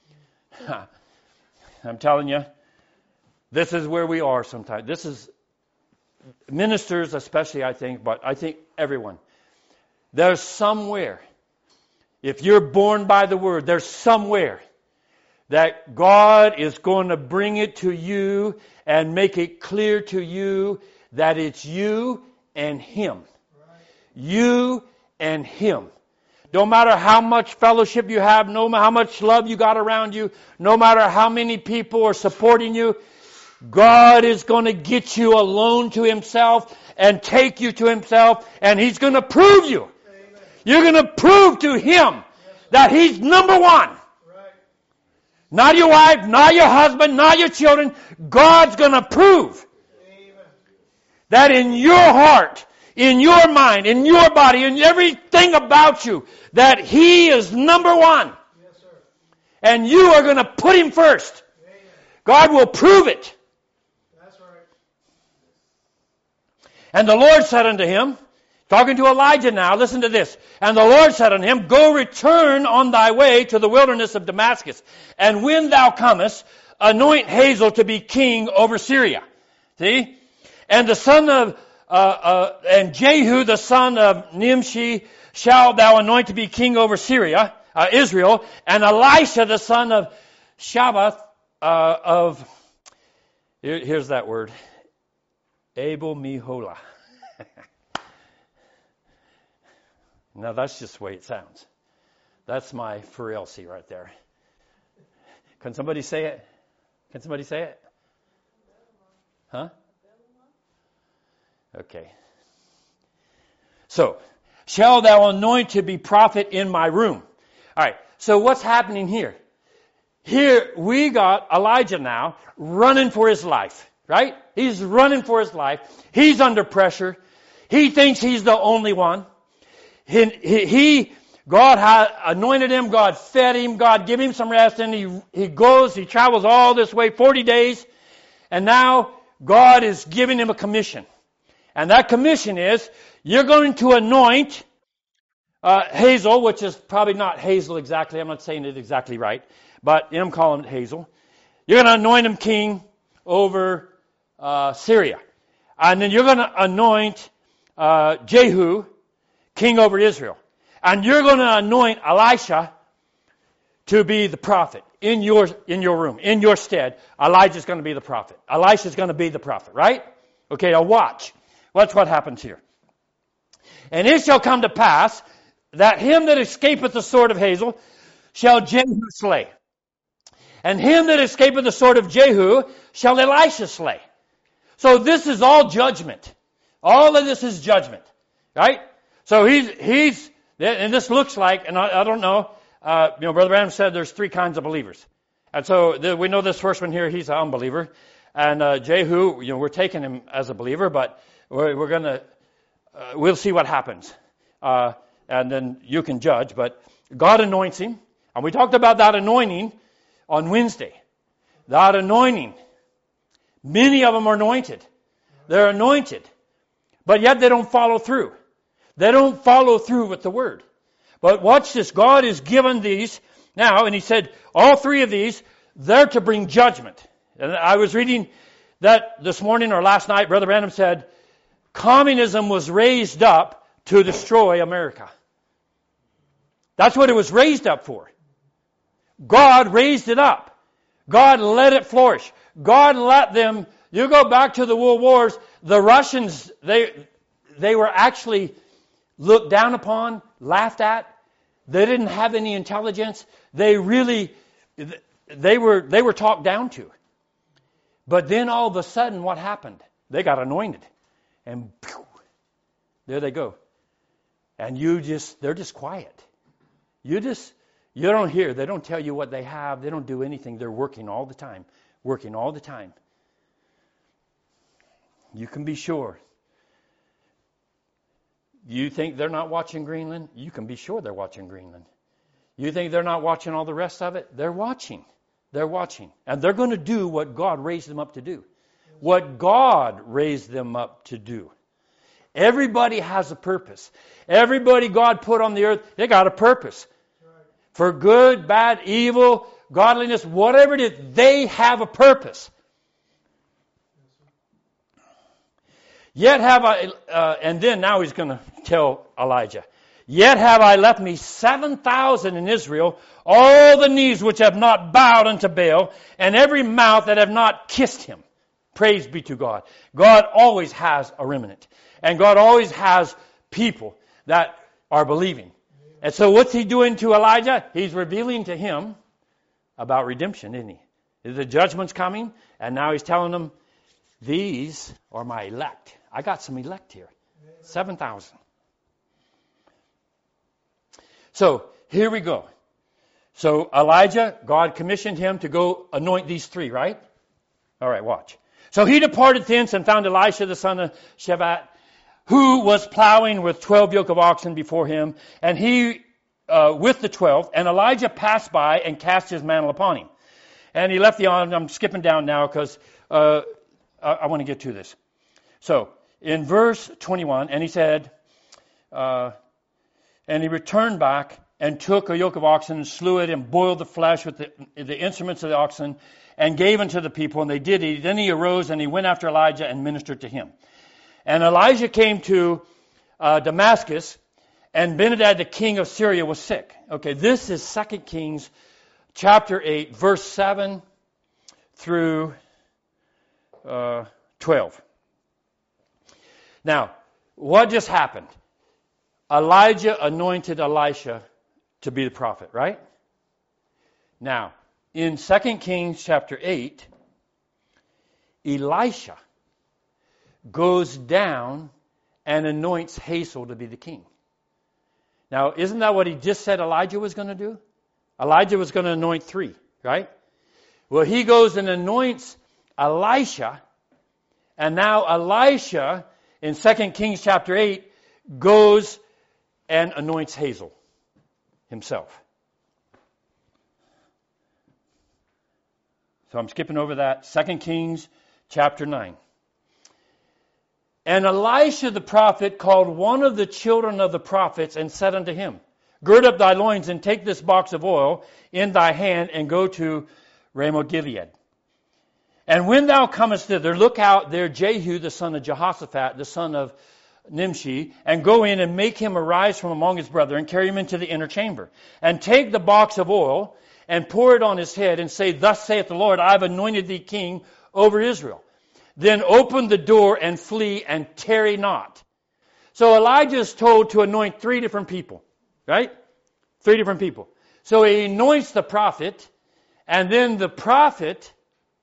I'm telling you, this is where we are sometimes. This is ministers especially, I think, but I think everyone. There's somewhere, if you're born by the Word, there's somewhere that God is going to bring it to you and make it clear to you that it's you and Him. Right. You and Him. No matter how much fellowship you have, no matter how much love you got around you, no matter how many people are supporting you, God is going to get you alone to Himself and take you to Himself, and He's going to prove you. Amen. You're going to prove to Him yes, that He's number one. Not your wife, not your husband, not your children. God's going to prove Amen. That in your heart, in your mind, in your body, in everything about you, that He is number one. Yes, sir. And you are going to put Him first. Amen. God will prove it. That's right. And the Lord said unto him, talking to Elijah now, listen to this. And the Lord said unto him, go return on thy way to the wilderness of Damascus. And when thou comest, anoint Hazael to be king over Syria. See? And the son of, uh, uh, and Jehu, the son of Nimshi, shalt thou anoint to be king over Syria, uh, Israel. And Elisha, the son of Shaphat, uh, of, here, here's that word, Abel Meholah. Now, that's just the way it sounds. That's my for Elsie right there. Can somebody say it? Can somebody say it? Huh? Okay. So, shall thou anoint to be prophet in my room? All right. So, what's happening here? Here, we got Elijah now running for his life, right? He's running for his life. He's under pressure. He thinks he's the only one. He, he, he, God had anointed him, God fed him, God gave him some rest, and he, he goes, he travels all this way, forty days, and now God is giving him a commission. And that commission is, you're going to anoint uh, Hazael, which is probably not Hazel exactly, I'm not saying it exactly right, but I'm calling it Hazael. You're going to anoint him king over uh, Syria. And then you're going to anoint uh, Jehu, king over Israel. And you're going to anoint Elisha to be the prophet in your, in your room, in your stead, Elijah's going to be the prophet. Elisha's going to be the prophet, right? Okay, now watch. Watch what happens here. And it shall come to pass that him that escapeth the sword of Hazael shall Jehu slay. And him that escapeth the sword of Jehu shall Elisha slay. So this is all judgment. All of this is judgment. Right? So he's, he's, and this looks like, and I, I don't know, uh, you know, Brother Branham said there's three kinds of believers. And so the, we know this first one here, he's an unbeliever. And uh, Jehu, you know, we're taking him as a believer, but we're, we're going to, uh, we'll see what happens. Uh, and then you can judge, but God anoints him. And we talked about that anointing on Wednesday. That anointing. Many of them are anointed. They're anointed. But yet they don't follow through. They don't follow through with the word. But watch this. God has given these now, and he said, all three of these, they're to bring judgment. And I was reading that this morning or last night, Brother Branham said, communism was raised up to destroy America. That's what it was raised up for. God raised it up. God let it flourish. God let them, you go back to the World Wars, the Russians, they they were actually looked down upon, laughed at. They didn't have any intelligence. They really, they were they were talked down to. But then all of a sudden, what happened? They got anointed. And pew, there they go. And you just, they're just quiet. You just, you don't hear. They don't tell you what they have. They don't do anything. They're working all the time. Working all the time. You can be sure. You think they're not watching Greenland? You can be sure they're watching Greenland. You think they're not watching all the rest of it? They're watching. They're watching. And they're going to do what God raised them up to do. What God raised them up to do. Everybody has a purpose. Everybody God put on the earth, they got a purpose. For good, bad, evil, godliness, whatever it is, they have a purpose. Yet have I, uh, and then now he's going to tell Elijah, yet have I left me seven thousand in Israel, all the knees which have not bowed unto Baal, and every mouth that have not kissed him. Praise be to God. God always has a remnant. And God always has people that are believing. And so what's he doing to Elijah? He's revealing to him about redemption, isn't he? The judgment's coming, and now he's telling them, these are my elect. I got some elect here. seven thousand. So, here we go. So, Elijah, God commissioned him to go anoint these three, right? All right, watch. So, he departed thence and found Elisha the son of Shaphat, who was plowing with twelve yoke of oxen before him, and he uh, with the twelve, and Elijah passed by and cast his mantle upon him. And he left the on. I'm skipping down now because uh, I, I want to get to this. So, in verse twenty-one, and he said, uh, and he returned back and took a yoke of oxen and slew it and boiled the flesh with the, the instruments of the oxen and gave unto the people, and they did eat. Then he arose and he went after Elijah and ministered to him. And Elijah came to uh, Damascus, and Benhadad, the king of Syria, was sick. Okay, this is Second Kings chapter eight, verse seven through uh, twelve. Now, what just happened? Elijah anointed Elisha to be the prophet, right? Now, in Second Kings chapter eight, Elisha goes down and anoints Hazael to be the king. Now, isn't that what he just said Elijah was going to do? Elijah was going to anoint three, right? Well, he goes and anoints Elisha, and now Elisha, in Second Kings chapter eight, goes and anoints Hazael himself. So I'm skipping over that. Second Kings chapter nine. And Elisha the prophet called one of the children of the prophets and said unto him, gird up thy loins and take this box of oil in thy hand and go to Ramoth Gilead. And when thou comest thither, look out there Jehu the son of Jehoshaphat, the son of Nimshi, and go in and make him arise from among his brethren, and carry him into the inner chamber. And take the box of oil and pour it on his head, and say, Thus saith the Lord, I have anointed thee king over Israel. Then open the door and flee, and tarry not. So Elijah is told to anoint three different people, right? Three different people. So he anoints the prophet, and then the prophet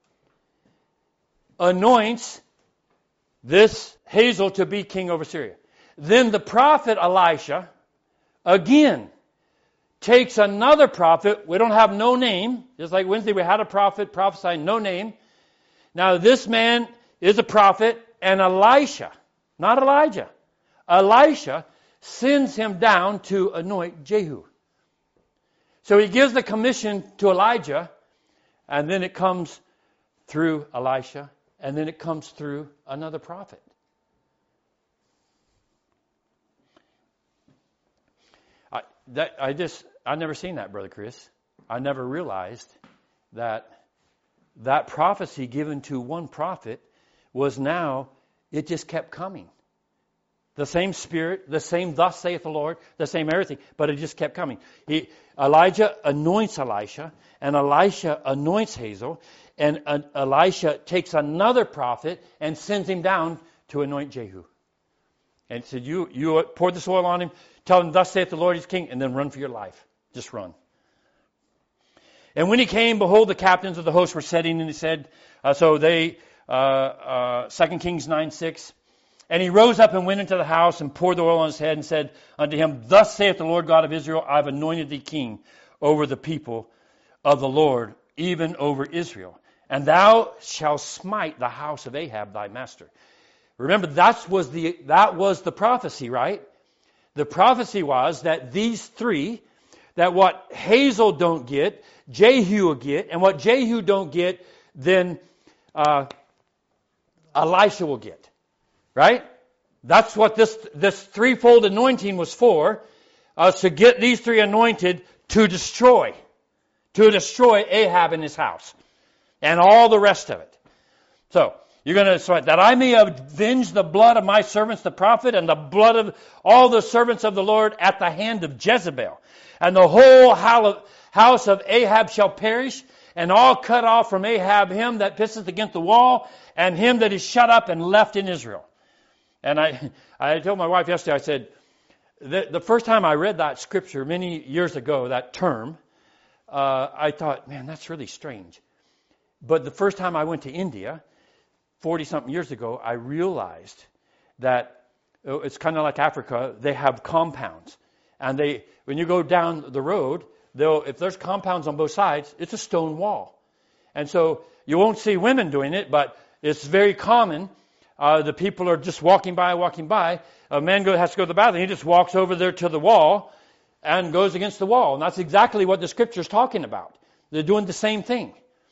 anoints this Hazael to be king over Syria. Then the prophet Elisha, again, takes another prophet. We don't have no name. Just like Wednesday we had a prophet prophesying, no name. Now this man is a prophet, and Elisha, not Elijah, Elisha sends him down to anoint Jehu. So he gives the commission to Elijah, and then it comes through Elisha, and then it comes through another prophet. I, that, I just, I've never seen that, Brother Chris. I never realized that that prophecy given to one prophet was now, it just kept coming. The same spirit, the same thus saith the Lord, the same everything, but it just kept coming. He, Elijah anoints Elisha, and Elisha anoints Hazael, and uh, Elisha takes another prophet and sends him down to anoint Jehu. And said, you, you pour this oil on him, tell him, Thus saith the Lord, he's king, and then run for your life. Just run. And when he came, behold, the captains of the host were sitting, and he said, uh, so they, uh, uh, Second Kings nine six, and he rose up and went into the house and poured the oil on his head and said unto him, Thus saith the Lord God of Israel, I have anointed thee king over the people of the Lord, even over Israel. And thou shalt smite the house of Ahab thy master. Remember, that was the, that was the prophecy, right? The prophecy was that these three, that what Hazael don't get, Jehu will get, and what Jehu don't get, then uh, Elisha will get. Right? That's what this this threefold anointing was for, uh, to get these three anointed to destroy, to destroy Ahab and his house, and all the rest of it. So, you're going to say, that I may avenge the blood of my servants, the prophet, and the blood of all the servants of the Lord at the hand of Jezebel. And the whole house of Ahab shall perish, and all cut off from Ahab him that pisseth against the wall, and him that is shut up and left in Israel. And I, I told my wife yesterday, I said, the, the first time I read that scripture many years ago, that term, uh, I thought, man, that's really strange. But the first time I went to India, forty-something years ago, I realized that it's kind of like Africa. They have compounds. And they, when you go down the road, they'll, if there's compounds on both sides, it's a stone wall. And so you won't see women doing it, but it's very common. Uh, the people are just walking by, walking by. A man go, has to go to the bathroom. He just walks over there to the wall and goes against the wall. And that's exactly what the Scripture is talking about. They're doing the same thing.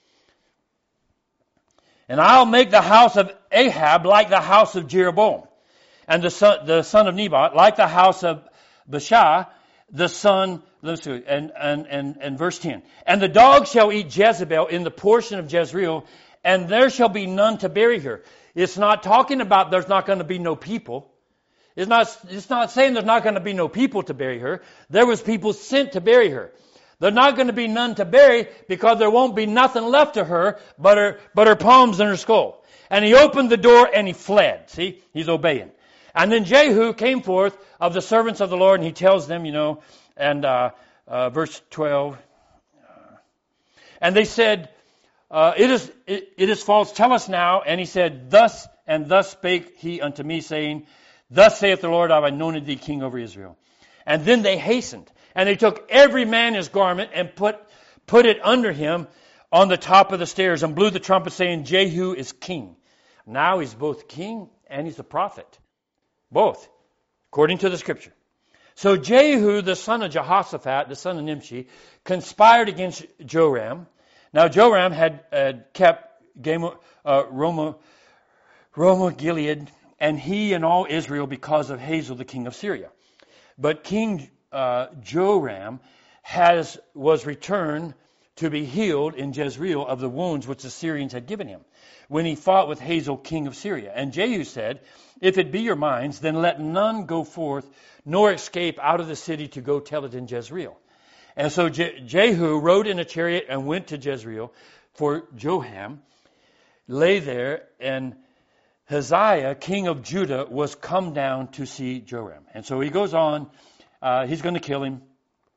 And I'll make the house of Ahab like the house of Jeroboam, and the son, the son of Nebat like the house of Baasha, the son. Let's see, and and and and verse ten. And the dog shall eat Jezebel in the portion of Jezreel, and there shall be none to bury her. It's not talking about there's not going to be no people. It's not, it's not saying there's not going to be no people to bury her. There was people sent to bury her. There's not going to be none to bury because there won't be nothing left of her but her, but her palms and her skull. And he opened the door and he fled. See, he's obeying. And then Jehu came forth of the servants of the Lord, and he tells them, you know, and uh, uh, verse twelve. Uh, and they said, Uh, it is it, it is false. Tell us now. And he said, Thus and thus spake he unto me, saying, Thus saith the Lord, I have anointed thee king over Israel. And then they hastened, and they took every man his garment and put put it under him on the top of the stairs, and blew the trumpet, saying, Jehu is king. Now he's both king and he's a prophet, both according to the Scripture. So Jehu, the son of Jehoshaphat, the son of Nimshi, conspired against Joram. Now Joram had uh, kept Game, uh, Roma, Roma Gilead, and he and all Israel because of Hazael, the king of Syria. But King uh, Joram has was returned to be healed in Jezreel of the wounds which the Syrians had given him, when he fought with Hazael, king of Syria. And Jehu said, If it be your minds, then let none go forth, nor escape out of the city to go tell it in Jezreel. And so Je- Jehu rode in a chariot and went to Jezreel, for Joram lay there, and Hazael, king of Judah, was come down to see Joram. And so he goes on. Uh, he's going to kill him.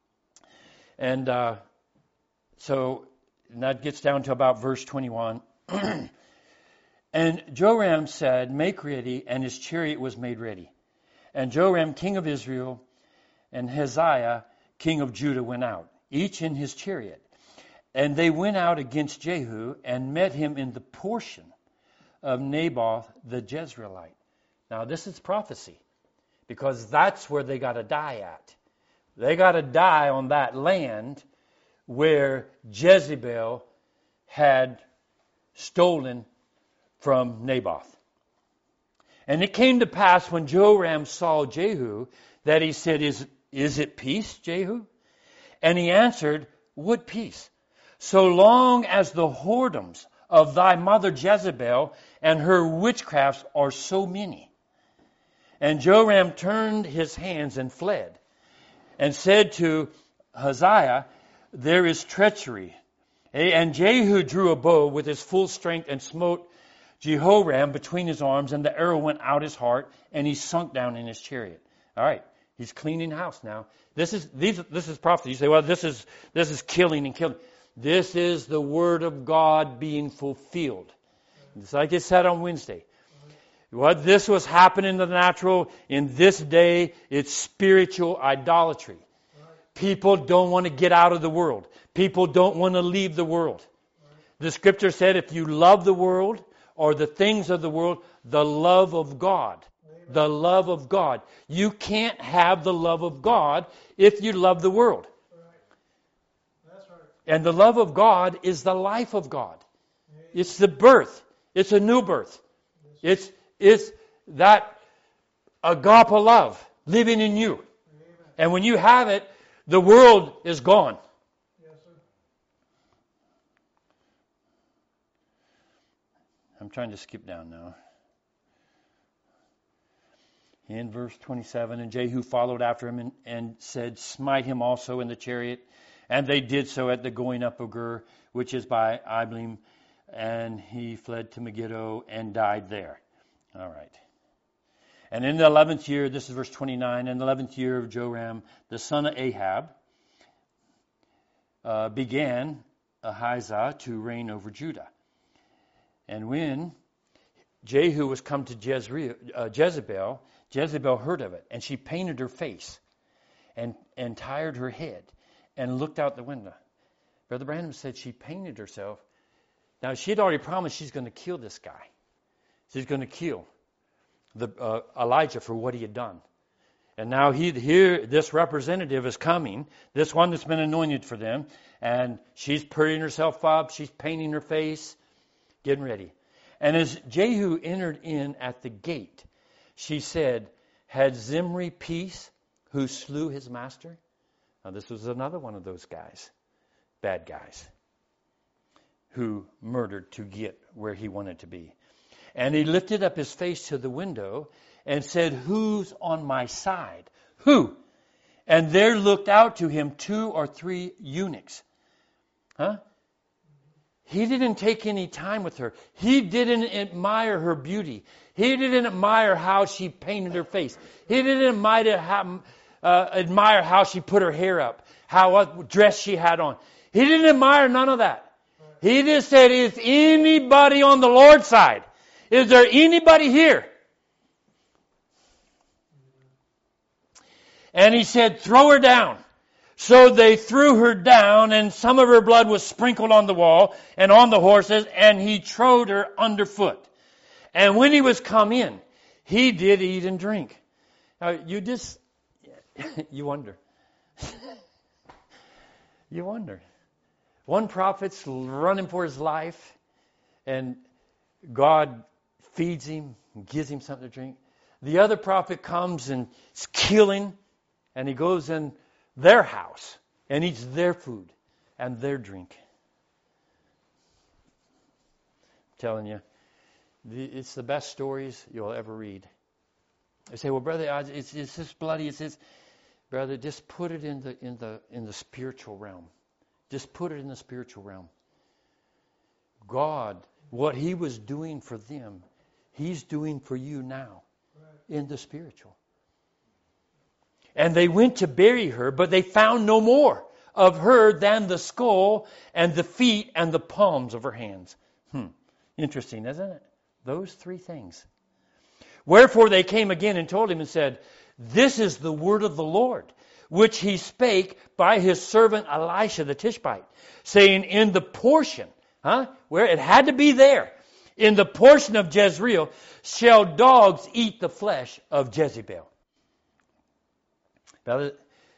And uh, so and that gets down to about verse twenty-one. And Joram said, make ready, and his chariot was made ready. And Joram, king of Israel, and Hazael, king of Judah, went out, each in his chariot. And they went out against Jehu and met him in the portion of Naboth the Jezreelite. Now this is prophecy, because that's where they got to die at. They got to die on that land where Jezebel had stolen from Naboth. And it came to pass when Joram saw Jehu that he said, Is, is it peace, Jehu? And he answered, what peace? So long as the whoredoms of thy mother Jezebel and her witchcrafts are so many. And Joram turned his hands and fled, and said to Hazael, there is treachery. And Jehu drew a bow with his full strength and smote Jehoram between his arms, and the arrow went out his heart, and he sunk down in his chariot. All right, he's cleaning house now. This is these. This is prophecy. You say, well, this is this is killing and killing. This is the word of God being fulfilled. It's like it said on Wednesday. What this was happening in the natural in this day, it's spiritual idolatry. People don't want to get out of the world. People don't want to leave the world. The scripture said, if you love the world or the things of the world, the love of God, the love of God. You can't have the love of God if you love the world. That's right. And the love of God is the life of God. It's the birth. It's a new birth. It's, it's that agape love living in you. And when you have it, the world is gone. Yes, sir. I'm trying to skip down now. In verse twenty-seven, and Jehu followed after him and, and said, smite him also in the chariot. And they did so at the going up of Gur, which is by Iblim. And he fled to Megiddo and died there. All right. And in the eleventh year, this is verse twenty-nine, in the eleventh year of Joram, the son of Ahab, uh, began Ahijah to reign over Judah. And when Jehu was come to Jezreel, uh, Jezebel, Jezebel heard of it, and she painted her face and, and tired her head and looked out the window. Brother Branham said she painted herself. Now, she had already promised she's going to kill this guy. She's going to kill the uh, Elijah for what he had done. And now he here, this representative is coming, this one that's been anointed for them, and she's prettying herself up, she's painting her face, getting ready. And as Jehu entered in at the gate, she said, had Zimri peace who slew his master? Now this was another one of those guys, bad guys, who murdered to get where he wanted to be. And he lifted up his face to the window and said, who's on my side? Who? And there looked out to him two or three eunuchs. Huh? He didn't take any time with her. He didn't admire her beauty. He didn't admire how she painted her face. He didn't admire how, uh, admire how she put her hair up, how what dress she had on. He didn't admire none of that. He just said, is anybody on the Lord's side? Is there anybody here? And he said, throw her down. So they threw her down, and some of her blood was sprinkled on the wall and on the horses, and he trode her underfoot. And when he was come in, he did eat and drink. Now, you just, you wonder. You wonder. One prophet's running for his life, and God feeds him, and gives him something to drink. The other prophet comes and is killing, and he goes in their house and eats their food and their drink. I'm telling you, it's the best stories you'll ever read. They say, well, brother, it's, it's this bloody, it's this. Brother, just put it in the in the in the spiritual realm. Just put it in the spiritual realm. God, what He was doing for them, He's doing for you now in the spiritual. And they went to bury her, but they found no more of her than the skull and the feet and the palms of her hands. Hmm. Interesting, isn't it? Those three things. Wherefore they came again and told him and said, This is the word of the Lord, which he spake by his servant Elisha the Tishbite, saying, In the portion, huh, where it had to be there, in the portion of Jezreel shall dogs eat the flesh of Jezebel. Now,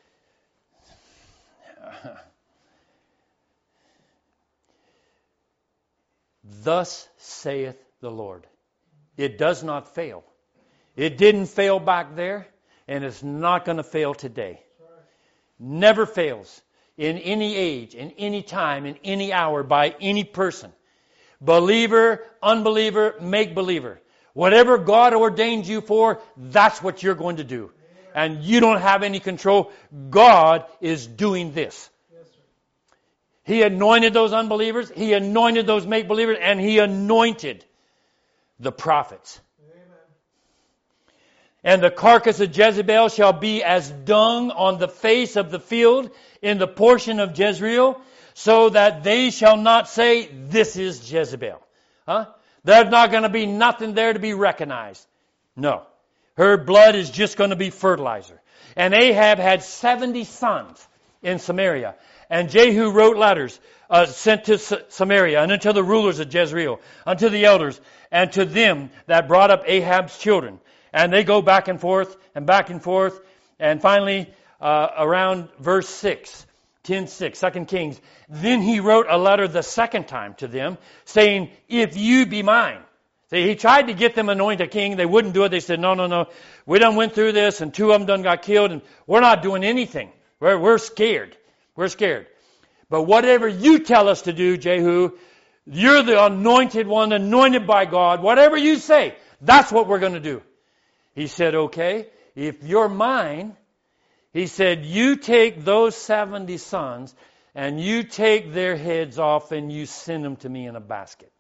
thus saith the Lord. It does not fail. It didn't fail back there, and it's not going to fail today. Never fails in any age, in any time, in any hour, by any person. Believer, unbeliever, make-believer. Whatever God ordained you for, that's what you're going to do. And you don't have any control. God is doing this. He anointed those unbelievers. He anointed those make-believers. And He anointed the prophets. Amen. And the carcass of Jezebel shall be as dung on the face of the field in the portion of Jezreel, so that they shall not say, This is Jezebel. Huh? There's not going to be nothing there to be recognized. No. Her blood is just going to be fertilizer. And Ahab had seventy sons in Samaria. And Jehu wrote letters uh, sent to S- Samaria and unto the rulers of Jezreel, unto the elders, and to them that brought up Ahab's children. And they go back and forth and back and forth. And finally, uh, around verse six, ten six, Second Kings, then he wrote a letter the second time to them, saying, If you be mine. See, he tried to get them anointed a king. They wouldn't do it. They said, no, no, no. We done went through this, and two of them done got killed, and we're not doing anything. We're, we're scared. We're scared. But whatever you tell us to do, Jehu, you're the anointed one, anointed by God. Whatever you say, that's what we're going to do. He said, okay, if you're mine, he said, you take those seventy sons, and you take their heads off, and you send them to me in a basket.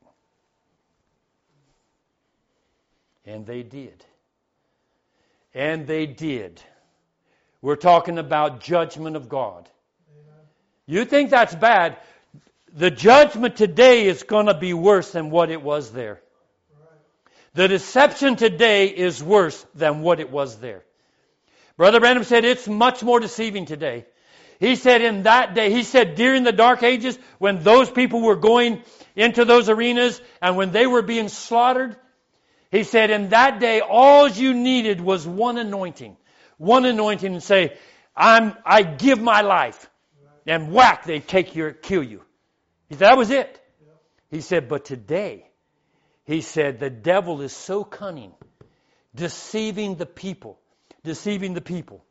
And they did. And they did. We're talking about judgment of God. Amen. You think that's bad? The judgment today is going to be worse than what it was there. Right. The deception today is worse than what it was there. Brother Branham said it's much more deceiving today. He said in that day, he said during the dark ages, when those people were going into those arenas and when they were being slaughtered, he said, in that day, all you needed was one anointing. One anointing and say, I'm, I give my life. And whack, they take your, kill you. He said, that was it. He said, but today, he said, the devil is so cunning, deceiving the people. Deceiving the people.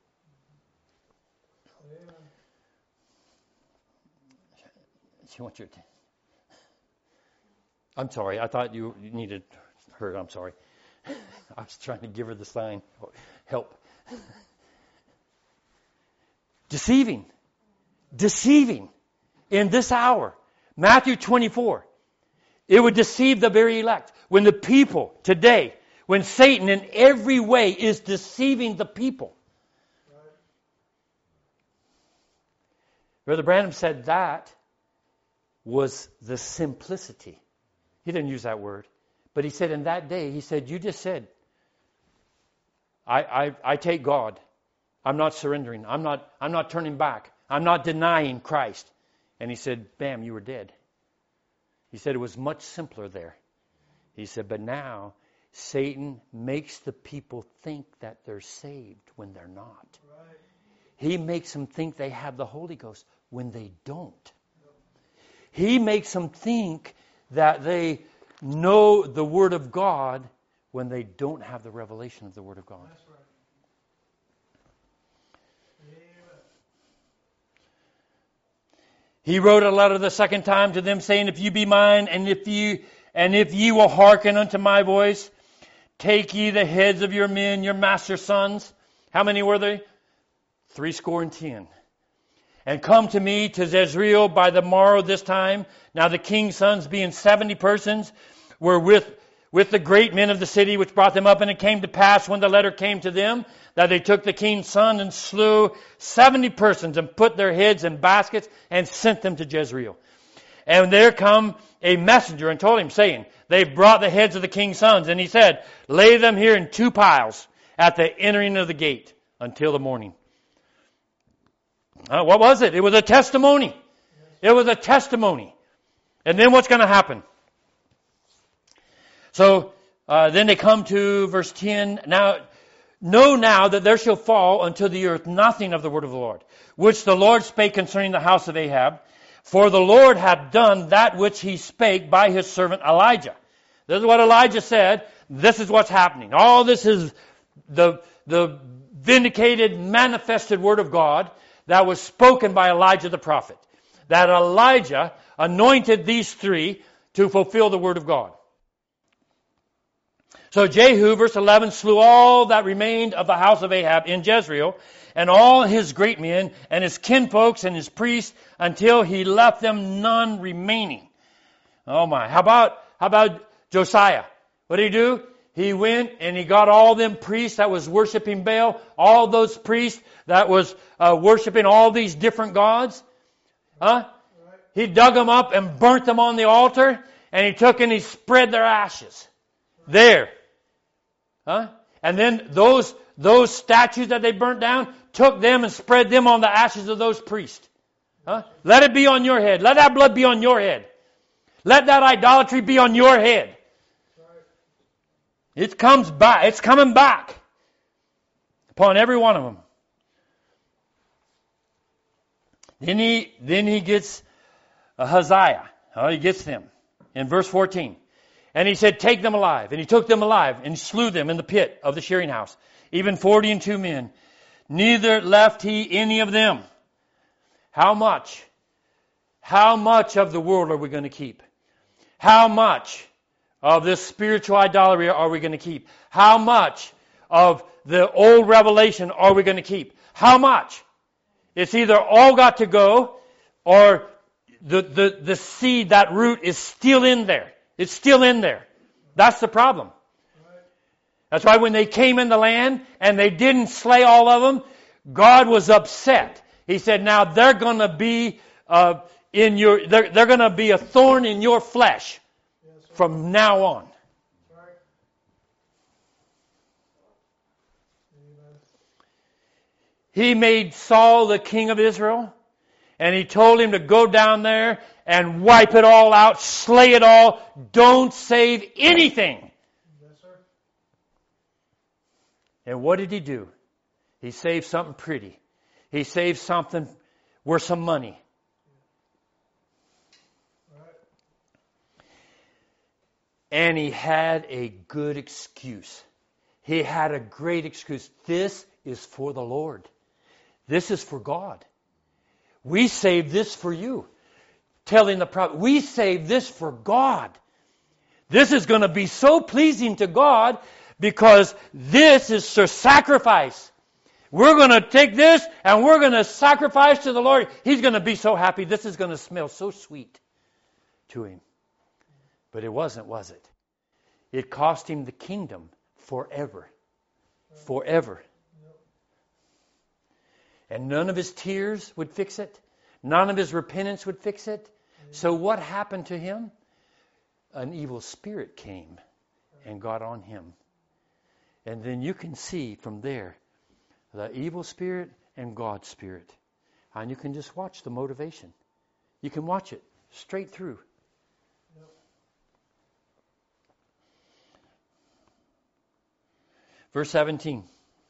She wants your t- I'm sorry, I thought you needed... her, I'm sorry. I was trying to give her the sign. Help. Deceiving. Deceiving. In this hour. Matthew twenty-four. It would deceive the very elect. When the people today, when Satan in every way is deceiving the people. Right. Brother Branham said that was the simplicity. He didn't use that word. But he said in that day, he said, you just said, I, I, I take God. I'm not surrendering. I'm not, I'm not turning back. I'm not denying Christ. And he said, bam, you were dead. He said it was much simpler there. He said, but now Satan makes the people think that they're saved when they're not. Right. He makes them think they have the Holy Ghost when they don't. He makes them think that they know the Word of God when they don't have the revelation of the Word of God. That's right. He wrote a letter the second time to them saying, if you be mine, and if you and if ye will hearken unto my voice, take ye the heads of your men, your master's sons. How many were they? three score and ten. And come to me to Jezreel by the morrow this time. Now the king's sons, being seventy persons, were with, with the great men of the city, which brought them up. And it came to pass, when the letter came to them, that they took the king's son and slew seventy persons, and put their heads in baskets, and sent them to Jezreel. And there come a messenger and told him, saying, they've brought the heads of the king's sons. And he said, lay them here in two piles at the entering of the gate until the morning. Uh, what was it? It was a testimony. It was a testimony. And then what's going to happen? So uh, then they come to verse ten. Now, know now that there shall fall unto the earth nothing of the word of the Lord, which the Lord spake concerning the house of Ahab. For the Lord hath done that which he spake by his servant Elijah. This is what Elijah said. This is what's happening. All this is the, the vindicated, manifested word of God that was spoken by Elijah the prophet. That Elijah anointed these three to fulfill the word of God. So Jehu, verse eleven, slew all that remained of the house of Ahab in Jezreel, and all his great men, and his kinfolks, and his priests, until he left them none remaining. Oh my. How about, how about Josiah? What did he do? He went and he got all them priests that was worshiping Baal, all those priests that was uh, worshiping all these different gods. Huh? He dug them up and burnt them on the altar, and he took and he spread their ashes there. Huh? And then those those statues that they burnt down, took them and spread them on the ashes of those priests. Huh? Let it be on your head. Let that blood be on your head. Let that idolatry be on your head. It comes back. It's coming back upon every one of them. Then he then he gets a Hazael. Oh, he gets them in verse fourteen. And he said, take them alive. And he took them alive and slew them in the pit of the shearing house, even forty and two men. Neither left he any of them. How much? How much of the world are we going to keep? How much of this spiritual idolatry are we going to keep? How much of the old revelation are we going to keep? How much? It's either all got to go, or the, the, the seed, that root, is still in there. It's still in there. That's the problem. That's why when they came in the land and they didn't slay all of them, God was upset. He said, now they're going to be uh, in your, they're, they're going to be a thorn in your flesh from now on. He made Saul the king of Israel, and he told him to go down there and wipe it all out, slay it all, don't save anything. Yes, sir. And what did he do? He saved something pretty. He saved something worth some money. Right. And he had a good excuse. He had a great excuse. This is for the Lord. This is for God. We saved this for you. Telling the prophet, we saved this for God. This is going to be so pleasing to God because this is a sacrifice. We're going to take this and we're going to sacrifice to the Lord. He's going to be so happy. This is going to smell so sweet to him. But it wasn't, was it? It cost him the kingdom forever. Forever. And none of his tears would fix it. None of his repentance would fix it. So what happened to him? An evil spirit came and got on him. And then you can see from there the evil spirit and God's spirit. And you can just watch the motivation. You can watch it straight through. Verse seventeen.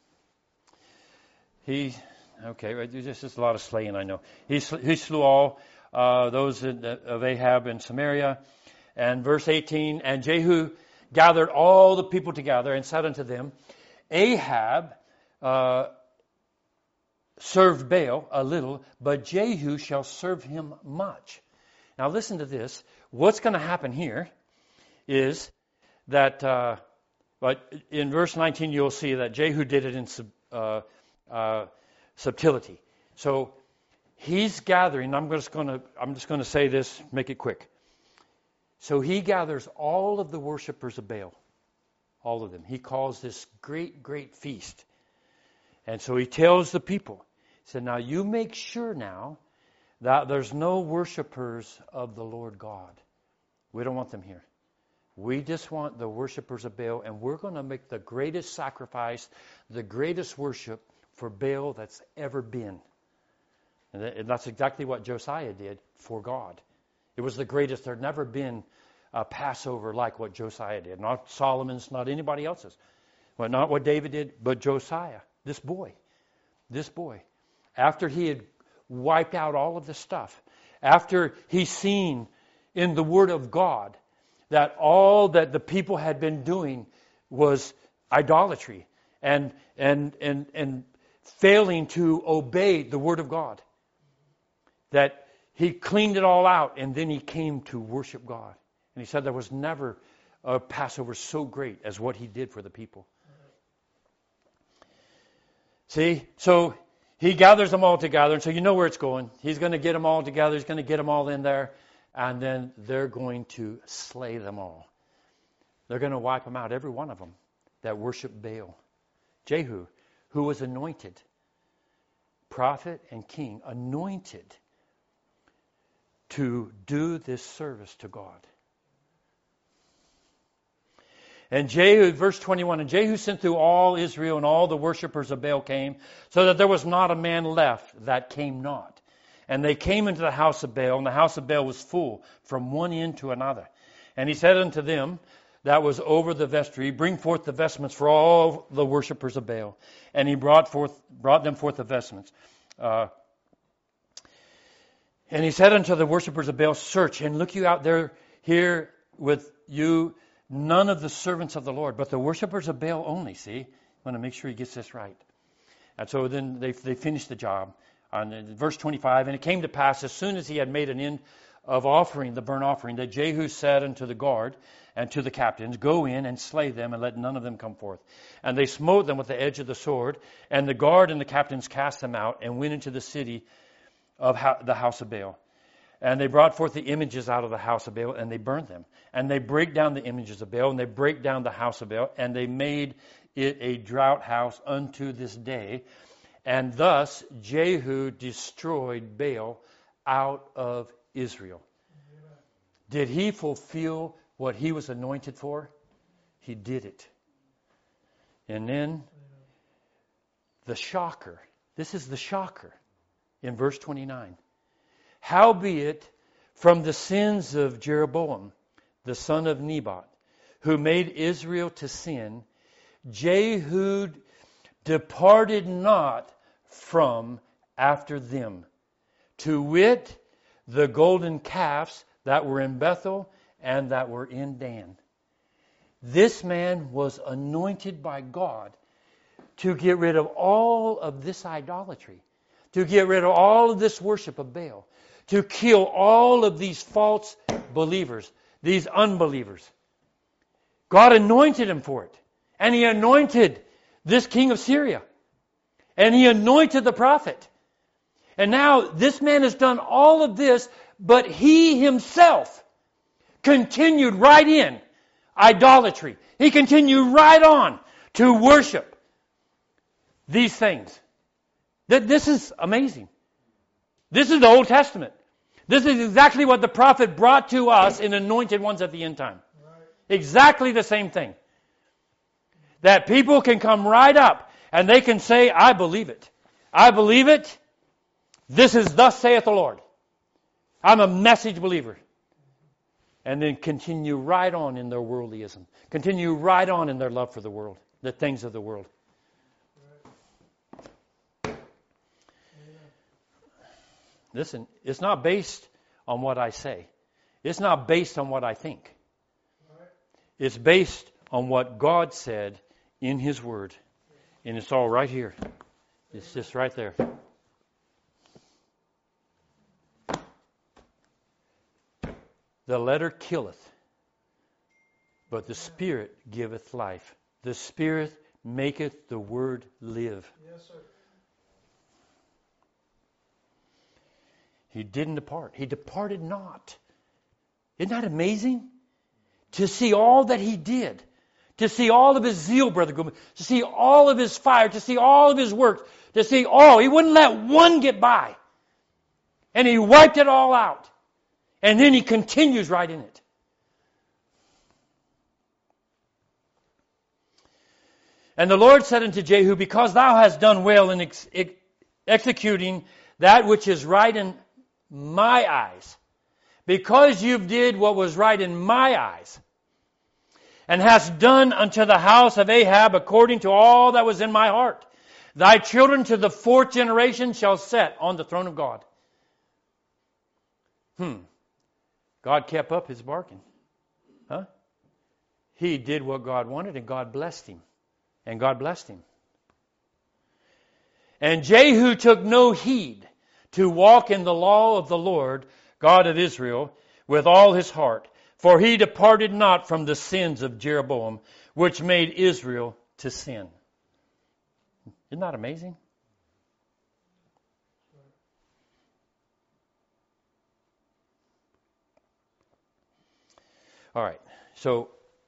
He... Okay, there's just a lot of slaying, I know. He, sl- he slew all uh, those in, uh, of Ahab in Samaria. And verse eighteen, and Jehu gathered all the people together and said unto them, Ahab uh, served Baal a little, but Jehu shall serve him much. Now listen to this. What's going to happen here is that, uh, but in verse nineteen you'll see that Jehu did it in uh, uh, subtlety. So he's gathering. I'm just going to I'm just going to say this, make it quick. So he gathers all of the worshipers of Baal, all of them. He calls this great, great feast. And so he tells the people, he said, now you make sure now that there's no worshipers of the Lord God. We don't want them here. We just want the worshipers of Baal, and we're going to make the greatest sacrifice, the greatest worship for Baal that's ever been. And that's exactly what Josiah did for God. It was the greatest. There had never been a Passover like what Josiah did. Not Solomon's, not anybody else's. Well, not what David did, but Josiah, this boy. This boy. After he had wiped out all of this stuff, after he's seen in the Word of God that all that the people had been doing was idolatry and and and and failing to obey the Word of God, that he cleaned it all out, and then he came to worship God. And he said there was never a Passover so great as what he did for the people. See? So he gathers them all together, and so you know where it's going. He's going to get them all together. He's going to get them all in there, and then they're going to slay them all. They're going to wipe them out, every one of them that worship Baal. Jehu, who was anointed, prophet and king, anointed to do this service to God. And Jehu, verse twenty-one, and Jehu sent through all Israel, and all the worshippers of Baal came, so that there was not a man left that came not. And they came into the house of Baal, and the house of Baal was full from one end to another. And he said unto them that was over the vestry, bring forth the vestments for all the worshippers of Baal. And he brought forth, brought them forth the vestments. Uh, and he said unto the worshippers of Baal, search, and look you out there here with you, none of the servants of the Lord, but the worshippers of Baal only. See, I want to make sure he gets this right. And so then they they finished the job. On verse twenty-five, and it came to pass, as soon as he had made an end of offering the burnt offering, that Jehu said unto the guard and to the captains, go in and slay them, and let none of them come forth. And they smote them with the edge of the sword, and the guard and the captains cast them out, and went into the city of the house of Baal. And they brought forth the images out of the house of Baal, and they burned them. And they break down the images of Baal, and they break down the house of Baal, and they made it a drought house unto this day. And thus Jehu destroyed Baal out of Israel. Amen. Did he fulfill what he was anointed for? He did it. And then Amen. The shocker. This is the shocker in verse twenty-nine. Howbeit, from the sins of Jeroboam, the son of Nebat, who made Israel to sin, Jehu departed not from after them, to wit, the golden calves that were in Bethel and that were in Dan. This man was anointed by God to get rid of all of this idolatry, to get rid of all of this worship of Baal, to kill all of these false believers, these unbelievers. God anointed him for it. And he anointed this king of Syria. And he anointed the prophet. And now this man has done all of this, but he himself continued right in idolatry. He continued right on to worship these things. This is amazing. This is the Old Testament. This is exactly what the prophet brought to us in Anointed Ones at the end time. Right. Exactly the same thing. That people can come right up and they can say, I believe it. I believe it. This is thus saith the Lord. I'm a message believer. And then continue right on in their worldlyism. Continue right on in their love for the world, the things of the world. Listen, it's not based on what I say. It's not based on what I think. It's based on what God said in His Word. And it's all right here. It's just right there. The letter killeth, but the Spirit giveth life. The Spirit maketh the Word live. Yes, sir. He didn't depart. He departed not. Isn't that amazing? To see all that he did. To see all of his zeal, Brother Goodman. To see all of his fire. To see all of his works. To see all. He wouldn't let one get by. And he wiped it all out. And then he continues right in it. And the Lord said unto Jehu, because thou hast done well in ex- ex- executing that which is right in my eyes, because you did what was right in my eyes, and hast done unto the house of Ahab according to all that was in my heart, thy children to the fourth generation shall sit on the throne of God. Hmm. God kept up his bargain. Huh? He did what God wanted, and God blessed him. And God blessed him. And Jehu took no heed to walk in the law of the Lord, God of Israel, with all his heart. For he departed not from the sins of Jeroboam, which made Israel to sin. Isn't that amazing? All right. So,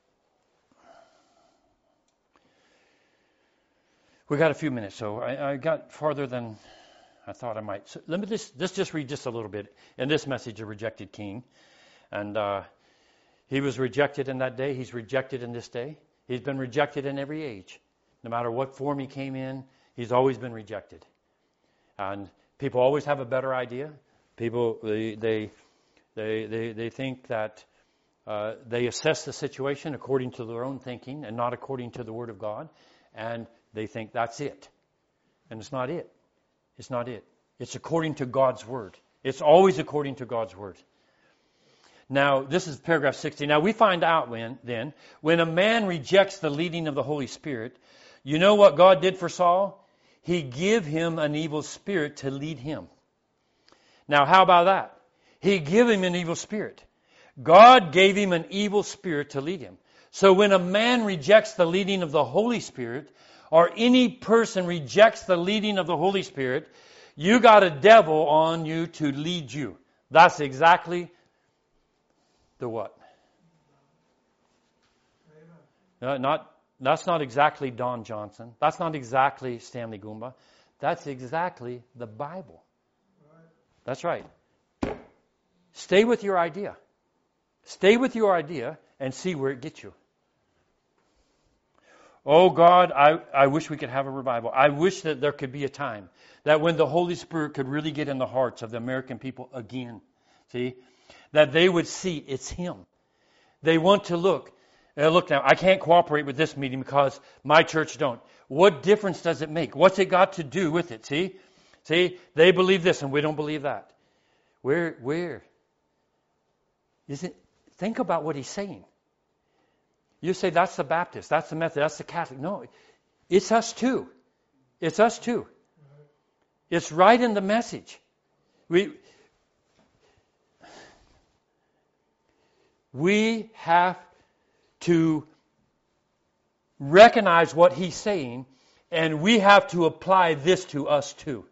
we got a few minutes, so I, I got farther than I thought I might. So let me just, let's just read just a little bit in this message, A Rejected King. And uh, he was rejected in that day. He's rejected in this day. He's been rejected in every age. No matter what form he came in, he's always been rejected. And people always have a better idea. People, they they they they, they think that uh, they assess the situation according to their own thinking and not according to the Word of God. And they think that's it. And it's not it. It's not it. It's according to God's Word. It's always according to God's Word. Now, this is paragraph sixty. Now, we find out when, then, when a man rejects the leading of the Holy Spirit, you know what God did for Saul? He gave him an evil spirit to lead him. Now, how about that? He gave him an evil spirit. God gave him an evil spirit to lead him. So when a man rejects the leading of the Holy Spirit, or any person rejects the leading of the Holy Spirit, you got a devil on you to lead you. That's exactly the what? Uh, not, that's not exactly Don Johnson. That's not exactly Stanley Goomba. That's exactly the Bible. That's right. Stay with your idea. Stay with your idea and see where it gets you. Oh God, I, I wish we could have a revival. I wish that there could be a time that when the Holy Spirit could really get in the hearts of the American people again. See? That they would see it's Him. They want to look. Uh, look now, I can't cooperate with this meeting because my church don't. What difference does it make? What's it got to do with it? See? See? They believe this and we don't believe that. Where, where? Is it? Think about what he's saying. You say that's the Baptist, that's the Methodist, that's the Catholic. No, it's us too. It's us too. It's right in the message. We we have to recognize what he's saying, and we have to apply this to us too.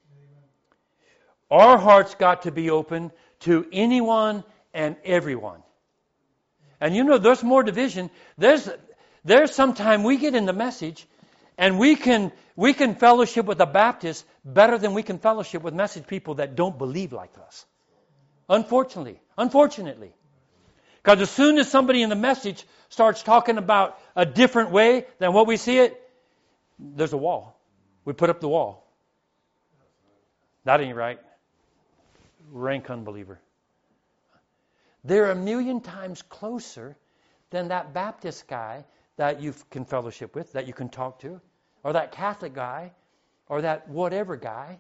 Our hearts got to be open to anyone and everyone. And you know, there's more division. There's there's sometime we get in the message and we can we can fellowship with the Baptists better than we can fellowship with message people that don't believe like us. Unfortunately. Unfortunately. Because as soon as somebody in the message starts talking about a different way than what we see it, there's a wall. We put up the wall. That ain't right. Rank unbeliever. They're a million times closer than that Baptist guy that you can fellowship with, that you can talk to, or that Catholic guy, or that whatever guy.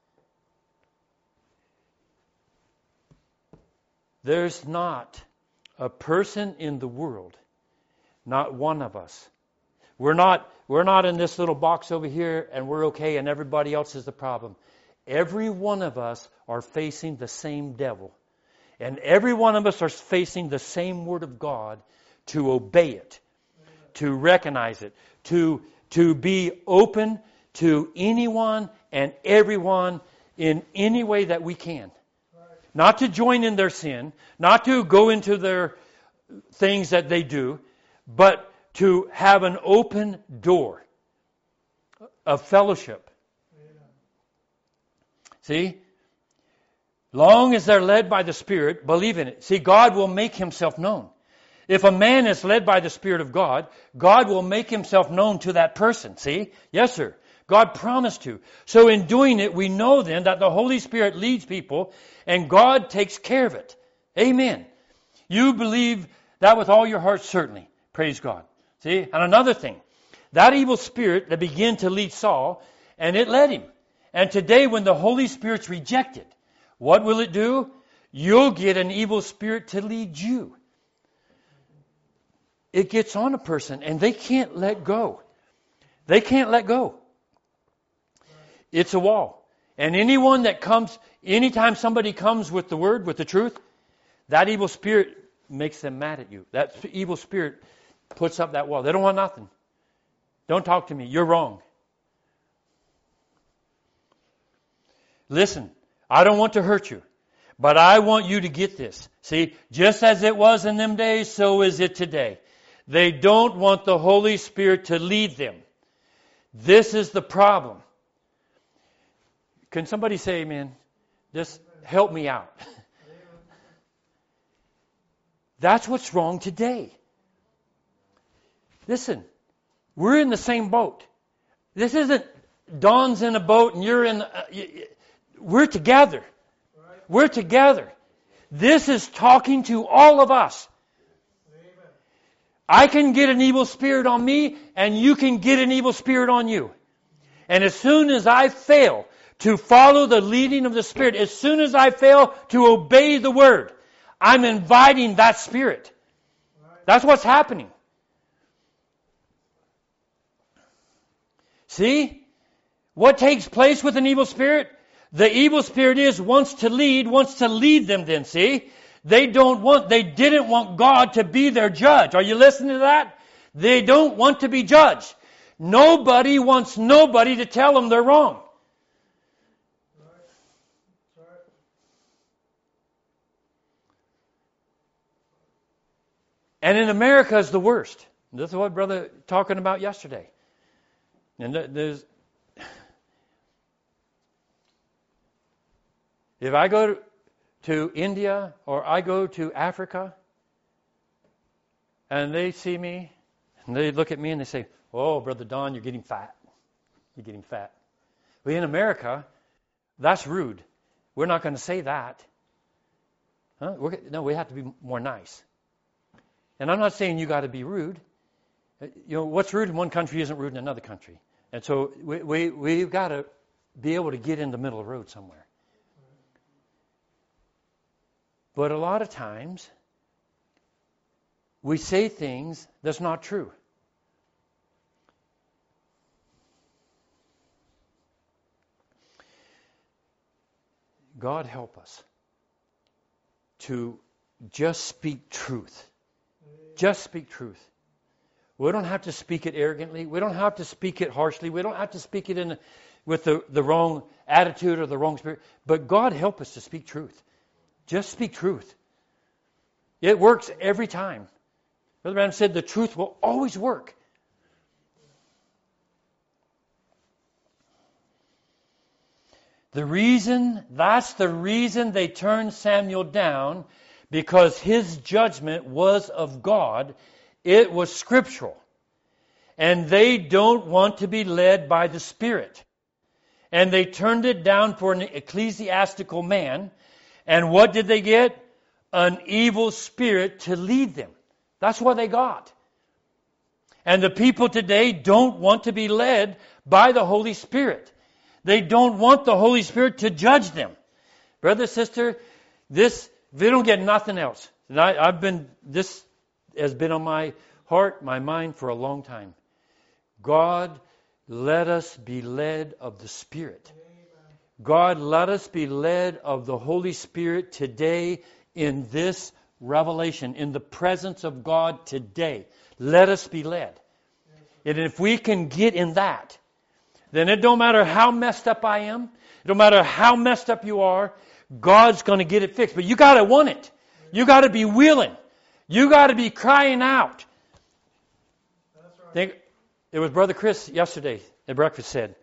There's not a person in the world, not one of us. We're not, we're not in this little box over here and we're okay and everybody else is the problem. Every one of us are facing the same devil. And every one of us are facing the same Word of God to obey it, to recognize it, to, to be open to anyone and everyone in any way that we can. not to join in their sin, not to go into their things that they do, but to have an open door of fellowship. See? Long as they're led by the Spirit, believe in it. See, God will make Himself known. If a man is led by the Spirit of God, God will make Himself known to that person. See? Yes, sir. God promised to. So in doing it, we know then that the Holy Spirit leads people and God takes care of it. Amen. You believe that with all your heart, certainly. Praise God. See? And another thing, that evil spirit that began to lead Saul, and it led him. And today when the Holy Spirit's rejected, what will it do? You'll get an evil spirit to lead you. It gets on a person and they can't let go. They can't let go. It's a wall. And anyone that comes, anytime somebody comes with the word, with the truth, that evil spirit makes them mad at you. That evil spirit puts up that wall. They don't want nothing. Don't talk to me. You're wrong. Listen, I don't want to hurt you, but I want you to get this. See, just as it was in them days, so is it today. They don't want the Holy Spirit to lead them. This is the problem. Can somebody say amen? Just help me out. That's what's wrong today. Listen, we're in the same boat. This isn't Don's in a boat and you're in... Uh, we're together. We're together. This is talking to all of us. I can get an evil spirit on me and you can get an evil spirit on you. And as soon as I fail to follow the leading of the Spirit, as soon as I fail to obey the Word, I'm inviting that spirit. That's what's happening. See? What takes place with an evil spirit? The evil spirit is wants to lead, wants to lead them then, see? They don't want, they didn't want God to be their judge. Are you listening to that? They don't want to be judged. Nobody wants nobody to tell them they're wrong. And in America is the worst. This is what brother talking about yesterday. And there's, if I go to, to India or I go to Africa and they see me and they look at me and they say, "Oh, Brother Don, you're getting fat. You're getting fat." Well, in America, that's rude. We're not going to say that. Huh? We're, no, we have to be more nice. And I'm not saying you got to be rude. You know, what's rude in one country isn't rude in another country. And so we, we, we've got to be able to get in the middle of the road somewhere. But a lot of times, we say things that's not true. God help us to just speak truth. Just speak truth. We don't have to speak it arrogantly. We don't have to speak it harshly. We don't have to speak it in with the, the wrong attitude or the wrong spirit. But God help us to speak truth. Just speak truth. It works every time. Brother Branham said the truth will always work. The reason, that's the reason they turned Samuel down, because his judgment was of God. It was scriptural. And they don't want to be led by the Spirit. And they turned it down for an ecclesiastical man. And what did they get? An evil spirit to lead them. That's what they got. And the people today don't want to be led by the Holy Spirit. They don't want the Holy Spirit to judge them. Brother, sister, this, they don't get nothing else. And I, I've been, this has been on my heart, my mind for a long time. God, let us be led of the Spirit. God, let us be led of the Holy Spirit today in this revelation, in the presence of God today. Let us be led. And if we can get in that, then it don't matter how messed up I am. It don't matter how messed up you are. God's going to get it fixed. But you got to want it. You got to be willing. You got to be crying out. That's right. Think, it was Brother Chris yesterday at breakfast said,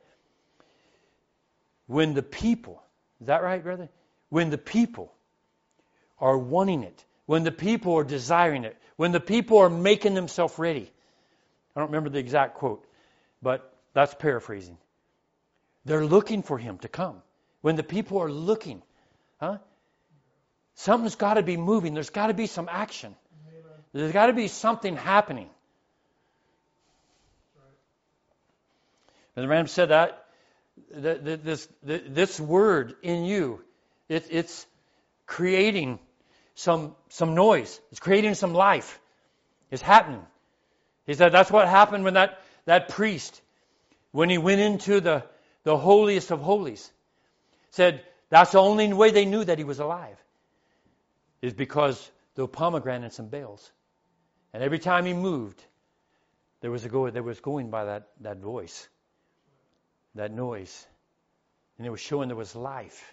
when the people, is that right, brother? When the people are wanting it, when the people are desiring it, when the people are making themselves ready. I don't remember the exact quote, but that's paraphrasing. They're looking for him to come. When the people are looking, huh? Something's got to be moving. There's got to be some action. Amen. There's got to be something happening. And the Ram said that, that this this word in you, it, it's creating some some noise. It's creating some life. It's happening. He said that's what happened when that, that priest, when he went into the, the holiest of holies, said that's the only way they knew that he was alive, is because there were pomegranates and bells. And every time he moved, there was a go there was going by that, that voice, that noise. And it was showing there was life.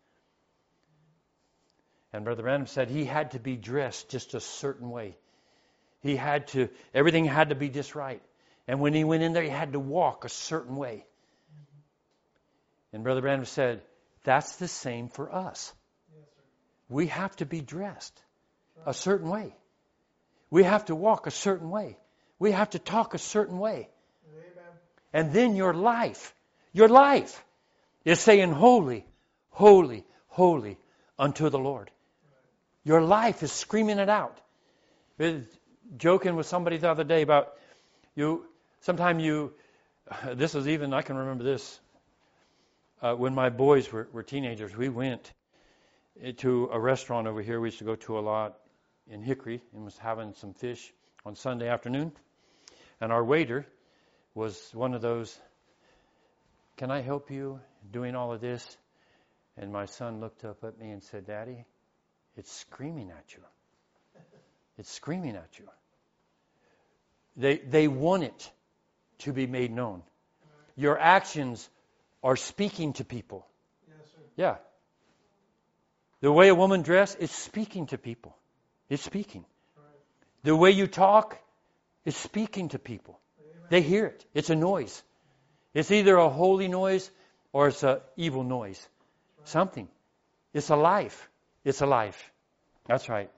And Brother Branham said he had to be dressed just a certain way. He had to, everything had to be just right. And when he went in there, he had to walk a certain way. And Brother Branham said, that's the same for us. Yes, sir. We have to be dressed a certain way. We have to walk a certain way. We have to talk a certain way. Amen. And then your life, your life is saying, holy, holy, holy unto the Lord. Your life is screaming it out. It, joking with somebody the other day about you. Sometime you, this is even, I can remember this. Uh, when my boys were, were teenagers, we went to a restaurant over here we used to go to a lot in Hickory and was having some fish on Sunday afternoon. And our waiter was one of those, can I help you doing all of this? And my son looked up at me and said, Daddy, it's screaming at you. It's screaming at you. They they want it to be made known. Your actions are speaking to people. Yes, sir. Yeah. The way a woman dresses is speaking to people. It's speaking. Right. The way you talk is speaking to people. Amen. They hear it. It's a noise. It's either a holy noise or it's an evil noise. Right. Something. It's a life. It's a life. That's right.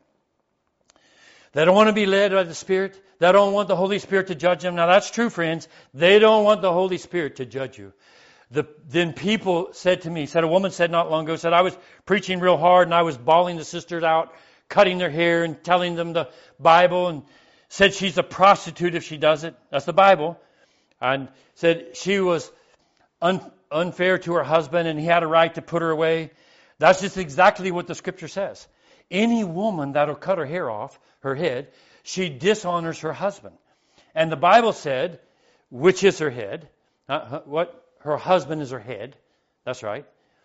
They don't want to be led by the Spirit. They don't want the Holy Spirit to judge them. Now that's true, friends. They don't want the Holy Spirit to judge you. The, then people said to me, said a woman said not long ago, said I was preaching real hard and I was bawling the sisters out, cutting their hair and telling them the Bible, and said she's a prostitute if she does it. That's the Bible. And said she was un, unfair to her husband and he had a right to put her away. That's just exactly what the Scripture says. Any woman that'll cut her hair off her head, she dishonors her husband. And the Bible said, which is her head, uh, what her husband is her head. That's right.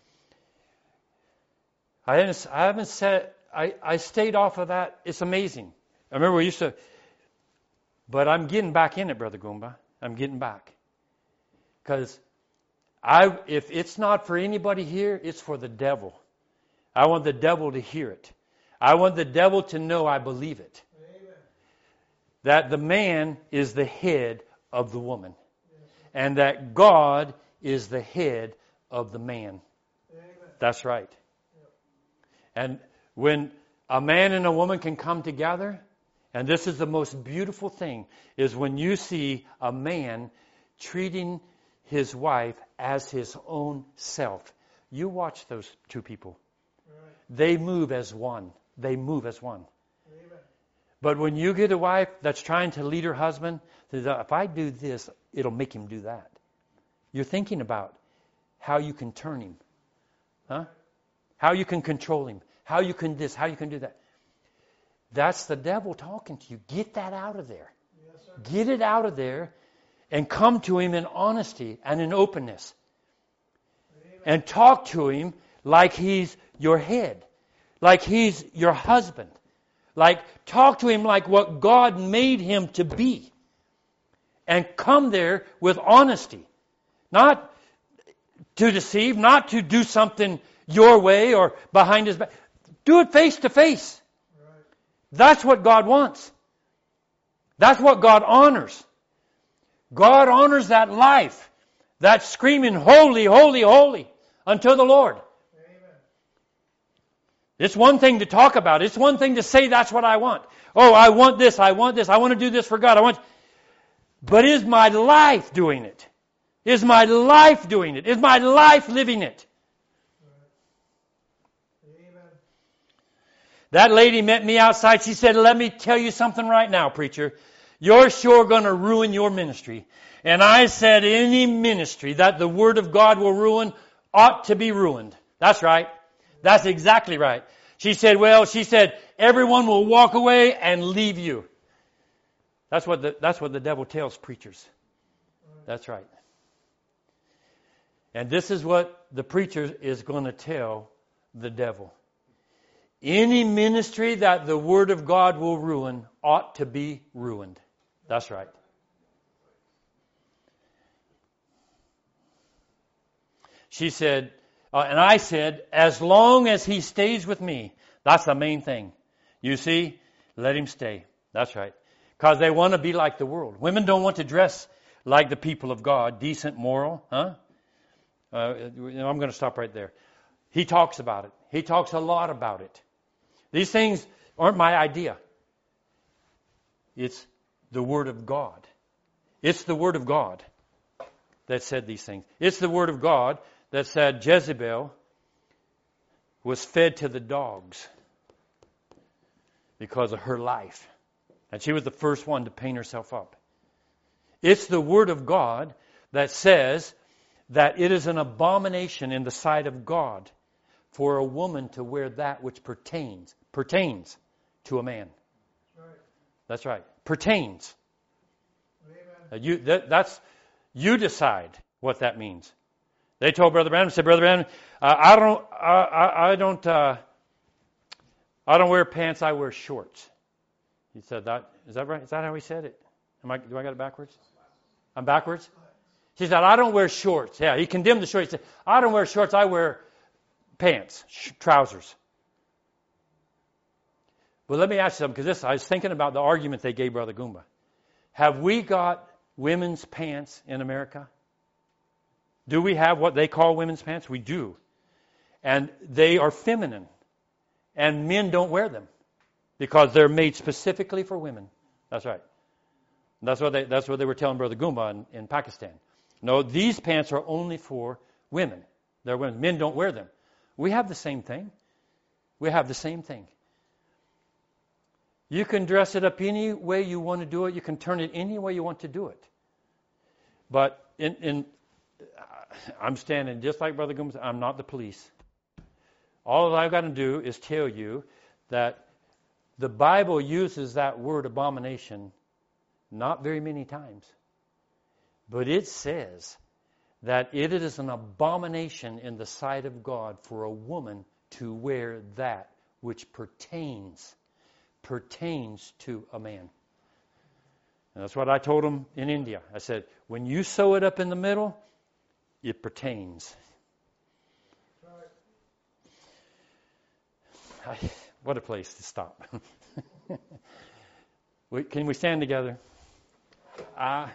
I haven't, I haven't said, I, I stayed off of that. It's amazing. I remember we used to, but I'm getting back in it, Brother Goomba. I'm getting back. Because I, if it's not for anybody here, it's for the devil. I want the devil to hear it. I want the devil to know I believe it. Amen. That the man is the head of the woman. Yes. And that God is the head of the man. Amen. That's right. Yep. And when a man and a woman can come together, and this is the most beautiful thing, is when you see a man treating his wife as his own self. You watch those two people. Right. They move as one. They move as one. Amen. But when you get a wife that's trying to lead her husband, if I do this, it'll make him do that. You're thinking about how you can turn him. Huh? How you can control him. How you can this, how you can do that. That's the devil talking to you. Get that out of there. Yes, sir. Get it out of there and come to him in honesty and in openness. Amen. And talk to him like he's your head. Like he's your husband. Like, talk to him like what God made him to be. And come there with honesty. Not to deceive, not to do something your way or behind his back. Do it face to face. Right. That's what God wants. That's what God honors. God honors that life, that screaming, holy, holy, holy, unto the Lord. Amen. It's one thing to talk about. It's one thing to say that's what I want. Oh, I want this, I want this, I want to do this for God. I want. But is my life doing it? Is my life doing it? Is my life living it? Amen. That lady met me outside. She said, let me tell you something right now, preacher. You're sure going to ruin your ministry. And I said, any ministry that the Word of God will ruin ought to be ruined. That's right. That's exactly right. She said, well, she said, everyone will walk away and leave you. That's what the, that's what the devil tells preachers. That's right. And this is what the preacher is going to tell the devil. Any ministry that the Word of God will ruin ought to be ruined. That's right. She said, uh, and I said, as long as he stays with me, that's the main thing. You see, let him stay. That's right. Because they want to be like the world. Women don't want to dress like the people of God, decent, moral. Huh? Uh, you know, I'm going to stop right there. He talks about it. He talks a lot about it. These things aren't my idea. It's the Word of God. It's the Word of God that said these things. It's the Word of God that said Jezebel was fed to the dogs because of her life. And she was the first one to paint herself up. It's the Word of God that says that it is an abomination in the sight of God for a woman to wear that which pertains pertains to a man. Right. That's right. Pertains. Amen. Uh, you, that, that's, you decide what that means. They told Brother Branham, said, Brother Branham, uh, I don't, I, I, I don't, uh, I don't wear pants. I wear shorts. He said that. Is that right? Is that how he said it? Am I? Do I got it backwards? I'm backwards. He said, I don't wear shorts. Yeah, he condemned the shorts. He said, I don't wear shorts. I wear pants, sh- trousers. Well, let me ask you something, because this, I was thinking about the argument they gave Brother Goomba. Have we got women's pants in America? Do we have what they call women's pants? We do. And they are feminine. And men don't wear them because they're made specifically for women. That's right. That's what they, that's what they were telling Brother Goomba in, in Pakistan. No, these pants are only for women. They're women. Men don't wear them. We have the same thing. We have the same thing. You can dress it up any way you want to do it. You can turn it any way you want to do it. But in, in I'm standing just like Brother Goomba. I'm not the police. All that I've got to do is tell you that the Bible uses that word abomination not very many times. But it says that it is an abomination in the sight of God for a woman to wear that which pertains pertains to a man. And that's what I told them in India. I said, when you sew it up in the middle, it pertains. I, what a place to stop. we, can we stand together? Uh,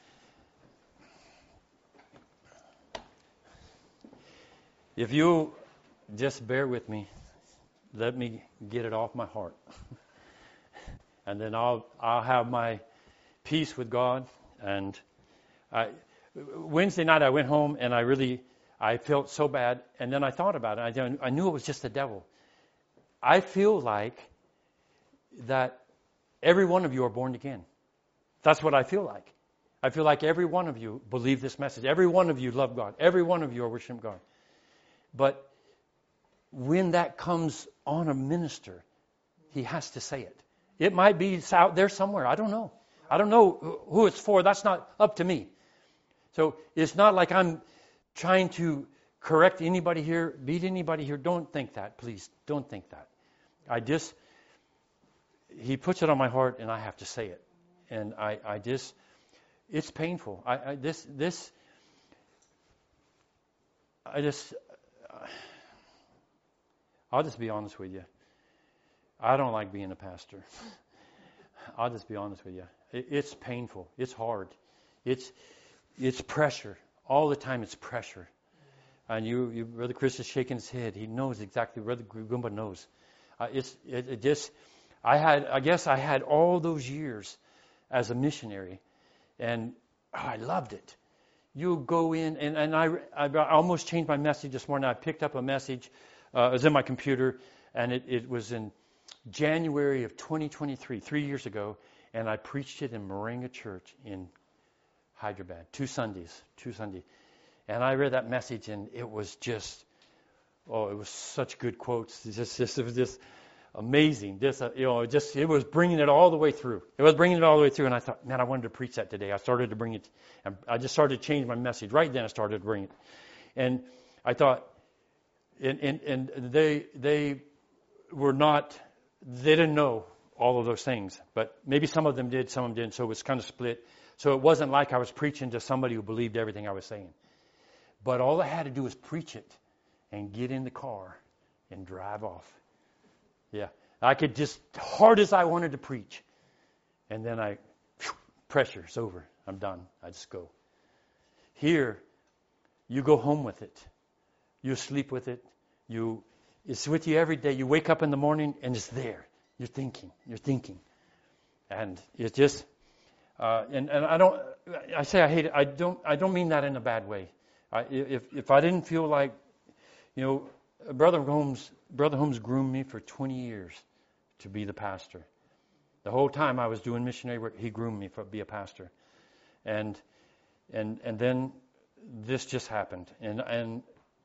if you just bear with me, let me get it off my heart. And then I'll I'll have my peace with God. And I, Wednesday night I went home and I really I felt so bad. And then I thought about it. I, I knew it was just the devil. I feel like that every one of you are born again. That's what I feel like. I feel like every one of you believe this message. Every one of you love God. Every one of you are worshiping God. But when that comes on a minister, he has to say it. It might be out there somewhere. I don't know. I don't know who it's for. That's not up to me. So it's not like I'm trying to correct anybody here, beat anybody here. Don't think that, please. Don't think that. I just, he puts it on my heart and I have to say it. And I, I just, it's painful. I, I this, this, I just, I'll just be honest with you. I don't like being a pastor. I'll just be honest with you. It, it's painful. It's hard. It's it's pressure. All the time it's pressure. And you, you Brother Chris is shaking his head. He knows exactly. Brother Goomba knows. Uh, it's it, it just. I had. I guess I had all those years as a missionary, and oh, I loved it. You go in, and, and I, I almost changed my message this morning. I picked up a message. Uh, it was in my computer, and it, it was in January of twenty twenty-three, three years ago, and I preached it in Moringa Church in Hyderabad, two Sundays, two Sundays. And I read that message, and it was just, oh, it was such good quotes. It's just, just, it was just amazing. Just, uh, you know, it just, it was bringing it all the way through. It was bringing it all the way through, and I thought, man, I wanted to preach that today. I started to bring it, and I just started to change my message. Right then, I started to bring it. And I thought, and, and, and they, they were not, they didn't know all of those things, but maybe some of them did, some of them didn't, so it was kind of split. So it wasn't like I was preaching to somebody who believed everything I was saying. But all I had to do was preach it and get in the car and drive off. Yeah. I could just, hard as I wanted to preach. And then I, whew, pressure, it's over. I'm done. I just go. Here, you go home with it. You sleep with it. You, it's with you every day. You wake up in the morning and it's there. You're thinking. You're thinking. And it's just, uh, and, and I don't, I say I hate it. I don't, I don't mean that in a bad way. I, if if I didn't feel like, you know, Brother Holmes, Brother Holmes groomed me for twenty years to be the pastor. The whole time I was doing missionary work, he groomed me to be a pastor, and and and then this just happened, and and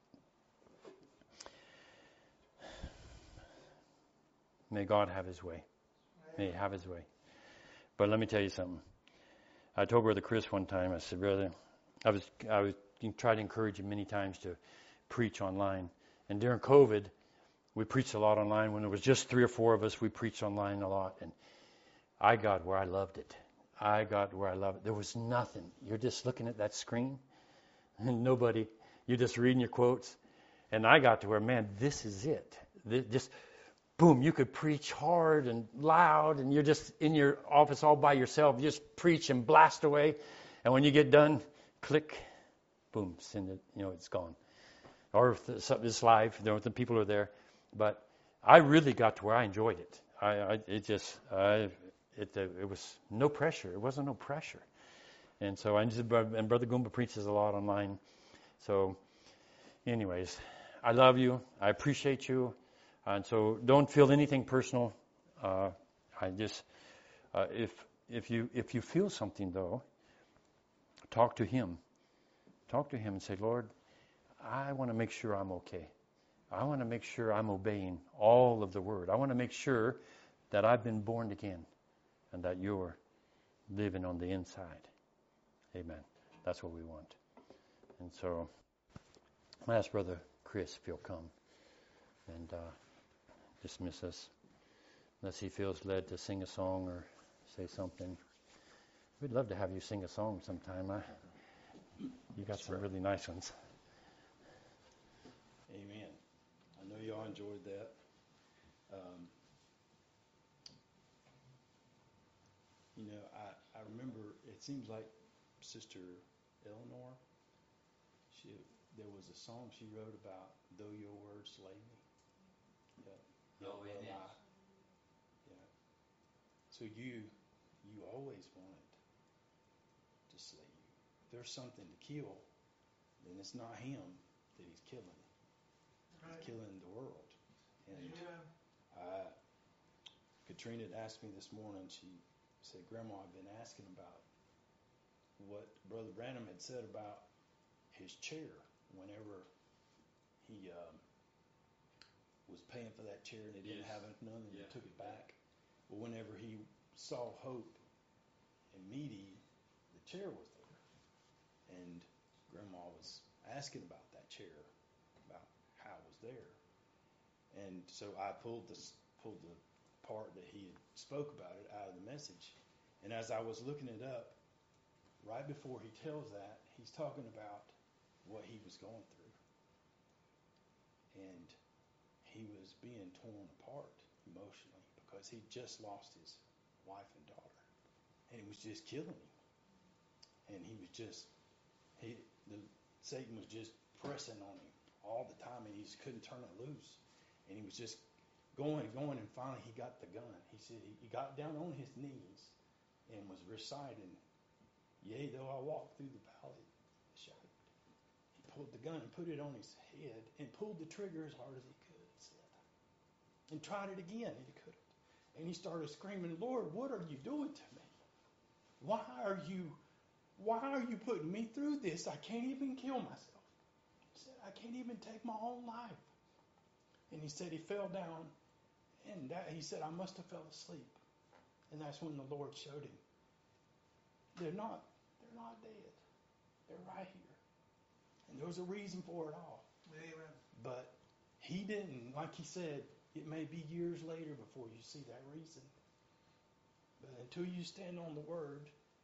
may God have His way, may He have His way. But let me tell you something. I told Brother Chris one time. I said, brother, I was I was. You try to encourage him many times to preach online. And during COVID, we preached a lot online. When there was just three or four of us, we preached online a lot. And I got where I loved it. I got where I loved it. There was nothing. You're just looking at that screen, and nobody. You're just reading your quotes. And I got to where, man, this is it. This, just, boom, you could preach hard and loud, and you're just in your office all by yourself. You just preach and blast away. And when you get done, click. Boom, send it, you know, it's gone. Or if it's live, you know, the people are there. But I really got to where I enjoyed it. I, I it just, I, it, it was no pressure. It wasn't no pressure. And so I just, and Brother Goomba preaches a lot online. So, anyways, I love you. I appreciate you. And so don't feel anything personal. Uh, I just, uh, if if you if you feel something though, talk to Him. Talk to Him and say, Lord, I want to make sure I'm okay. I want to make sure I'm obeying all of the Word. I want to make sure that I've been born again and that you're living on the inside. Amen. That's what we want. And so I'm going to ask Brother Chris if he'll come and uh, dismiss us, unless he feels led to sing a song or say something. We'd love to have you sing a song sometime. I, You got some really nice ones. Amen. I know y'all enjoyed that. Um, you know, I, I remember, it seems like Sister Eleanor, she there was a song she wrote about, though your words slay me. Yeah. Oh, yeah. amen. Yeah. So you, you always wanted to slay you. If there's something to kill, then it's not Him that He's killing. He's killing the world. And I, Katrina had asked me this morning, she said, Grandma, I've been asking about what Brother Branham had said about his chair whenever he um, was paying for that chair and he didn't Yes. have none and Yeah. he took it back. But whenever he saw Hope and Meaty, the chair was there. And Grandma was asking about that chair, about how it was there. And so I pulled this, pulled the part that he had spoke about it out of the message. And as I was looking it up, right before he tells that, he's talking about what he was going through. And he was being torn apart emotionally because he just lost his wife and daughter, and it was just killing him. And he was just, he, the, Satan was just pressing on him all the time, and he just couldn't turn it loose. And he was just going and going, and finally he got the gun. He said he, he got down on his knees and was reciting, "Yea, though I walk through the valley of the shadow." He pulled the gun and put it on his head and pulled the trigger as hard as he could, he said, and tried it again, and he couldn't. And he started screaming, "Lord, what are you doing to me? Why are you, why are you putting me through this? I can't even kill myself." He said, "I can't even take my own life." And he said he fell down, and that, he said, "I must have fell asleep." And that's when the Lord showed him, they're not, they're not dead. They're right here. And there's a reason for it all. Amen. But he didn't, like he said, it may be years later before you see that reason. But until you stand on the Word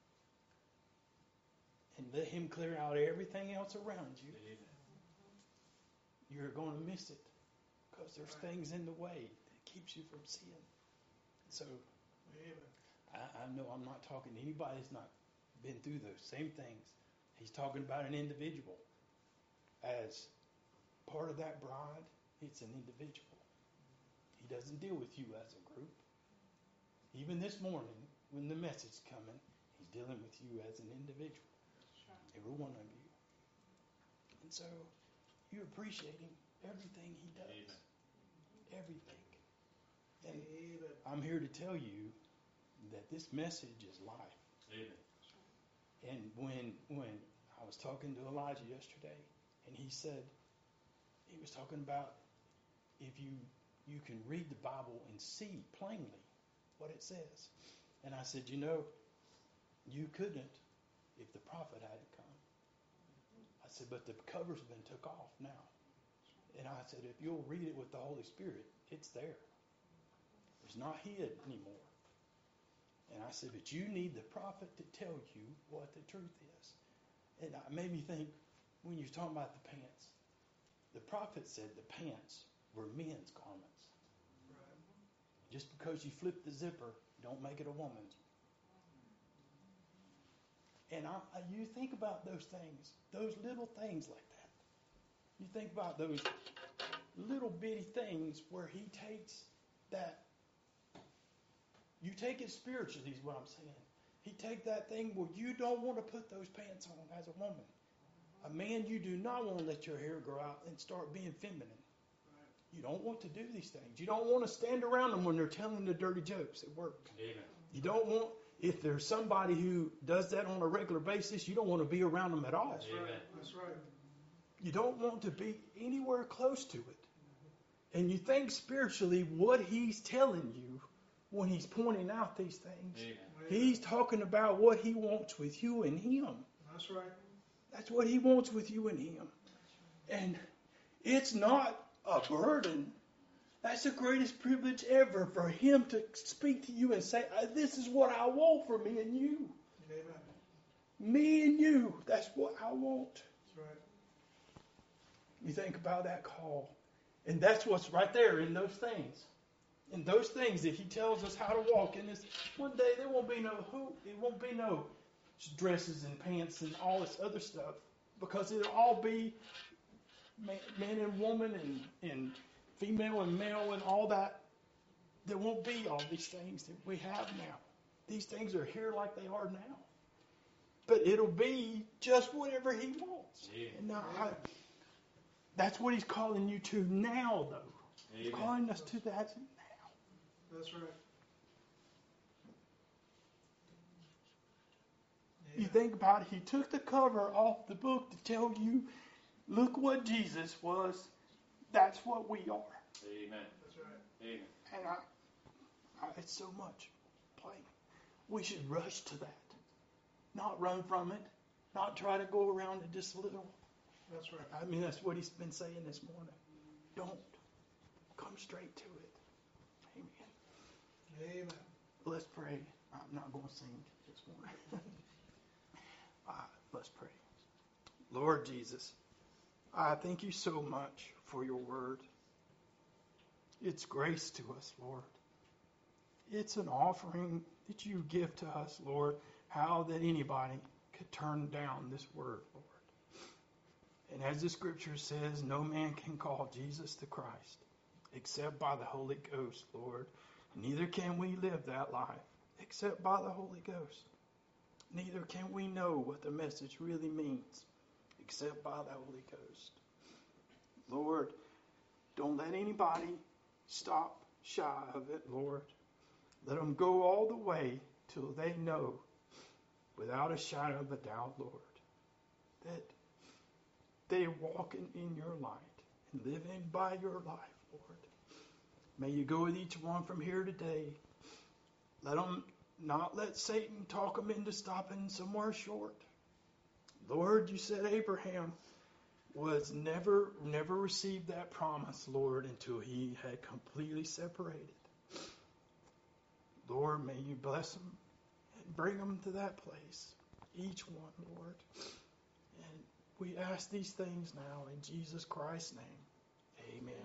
and let Him clear out everything else around you, you're going to miss it. Because there's things in the way that keeps you from seeing. So, I, I know I'm not talking to anybody that's not been through those same things. He's talking about an individual. As part of that bride, it's an individual. He doesn't deal with you as a group. Even this morning, when the message is coming, he's dealing with you as an individual. Every one of you. And so, you appreciate him, everything he does. Amen. Everything. And Amen. I'm here to tell you that this message is life. Amen. And when when I was talking to Elijah yesterday, and he said, he was talking about if you you can read the Bible and see plainly what it says. And I said, you know, you couldn't if the prophet hadn't come. I said, but the cover's been took off now. And I said, if you'll read it with the Holy Spirit, it's there. It's not hid anymore. And I said, but you need the prophet to tell you what the truth is. And it made me think, when you're talking about the pants, the prophet said the pants were men's garments. Right. Just because you flip the zipper, don't make it a woman's. And I, I, you think about those things, those little things like that. You think about those little bitty things where he takes that. You take it spiritually is what I'm saying. He take that thing where you don't want to put those pants on as a woman. A man, you do not want to let your hair grow out and start being feminine. You don't want to do these things. You don't want to stand around them when they're telling the dirty jokes at work. Amen. You don't want, if there's somebody who does that on a regular basis, you don't want to be around them at all. That's Amen. right. That's right. You don't want to be anywhere close to it. And you think spiritually what he's telling you when he's pointing out these things. Amen. He's talking about what he wants with you and him. That's right. That's what he wants with you and him. And it's not a burden. That's the greatest privilege ever for him to speak to you and say, this is what I want for me and you. Amen. Me and you. That's what I want. That's right. You think about that call. And that's what's right there in those things. In those things that he tells us how to walk in this. One day there won't be no hoop. It won't be no dresses and pants and all this other stuff. Because it'll all be man, man and woman and, and female and male and all that. There won't be all these things that we have now. These things are here like they are now. But it'll be just whatever he wants. Yeah. And now I, that's what he's calling you to now, though. He's Amen. calling us to that now. That's right. You think about it, he took the cover off the book to tell you, look what Jesus was. That's what we are. Amen. That's right. Amen. And I, I, it's so much plain. We should rush to that. Not run from it. Not try to go around it just a little. That's right. I mean, that's what he's been saying this morning. Don't. Come straight to it. Amen. Amen. Let's pray. I'm not going to sing this morning. uh, let's pray. Lord Jesus, I thank you so much for your word. It's grace to us, Lord. It's an offering that you give to us, Lord. How that anybody could turn down this word, Lord. And as the scripture says, no man can call Jesus the Christ except by the Holy Ghost, Lord. Neither can we live that life except by the Holy Ghost. Neither can we know what the message really means except by the Holy Ghost. Lord, don't let anybody stop shy of it, Lord. Let them go all the way till they know without a shadow of a doubt, Lord, that they are walking in your light and living by your life, Lord. May you go with each one from here today. Let them not let Satan talk them into stopping somewhere short. Lord, you said Abraham was never, never received that promise, Lord, until he had completely separated. Lord, may you bless them and bring them to that place, each one, Lord. And we ask these things now in Jesus Christ's name. Amen.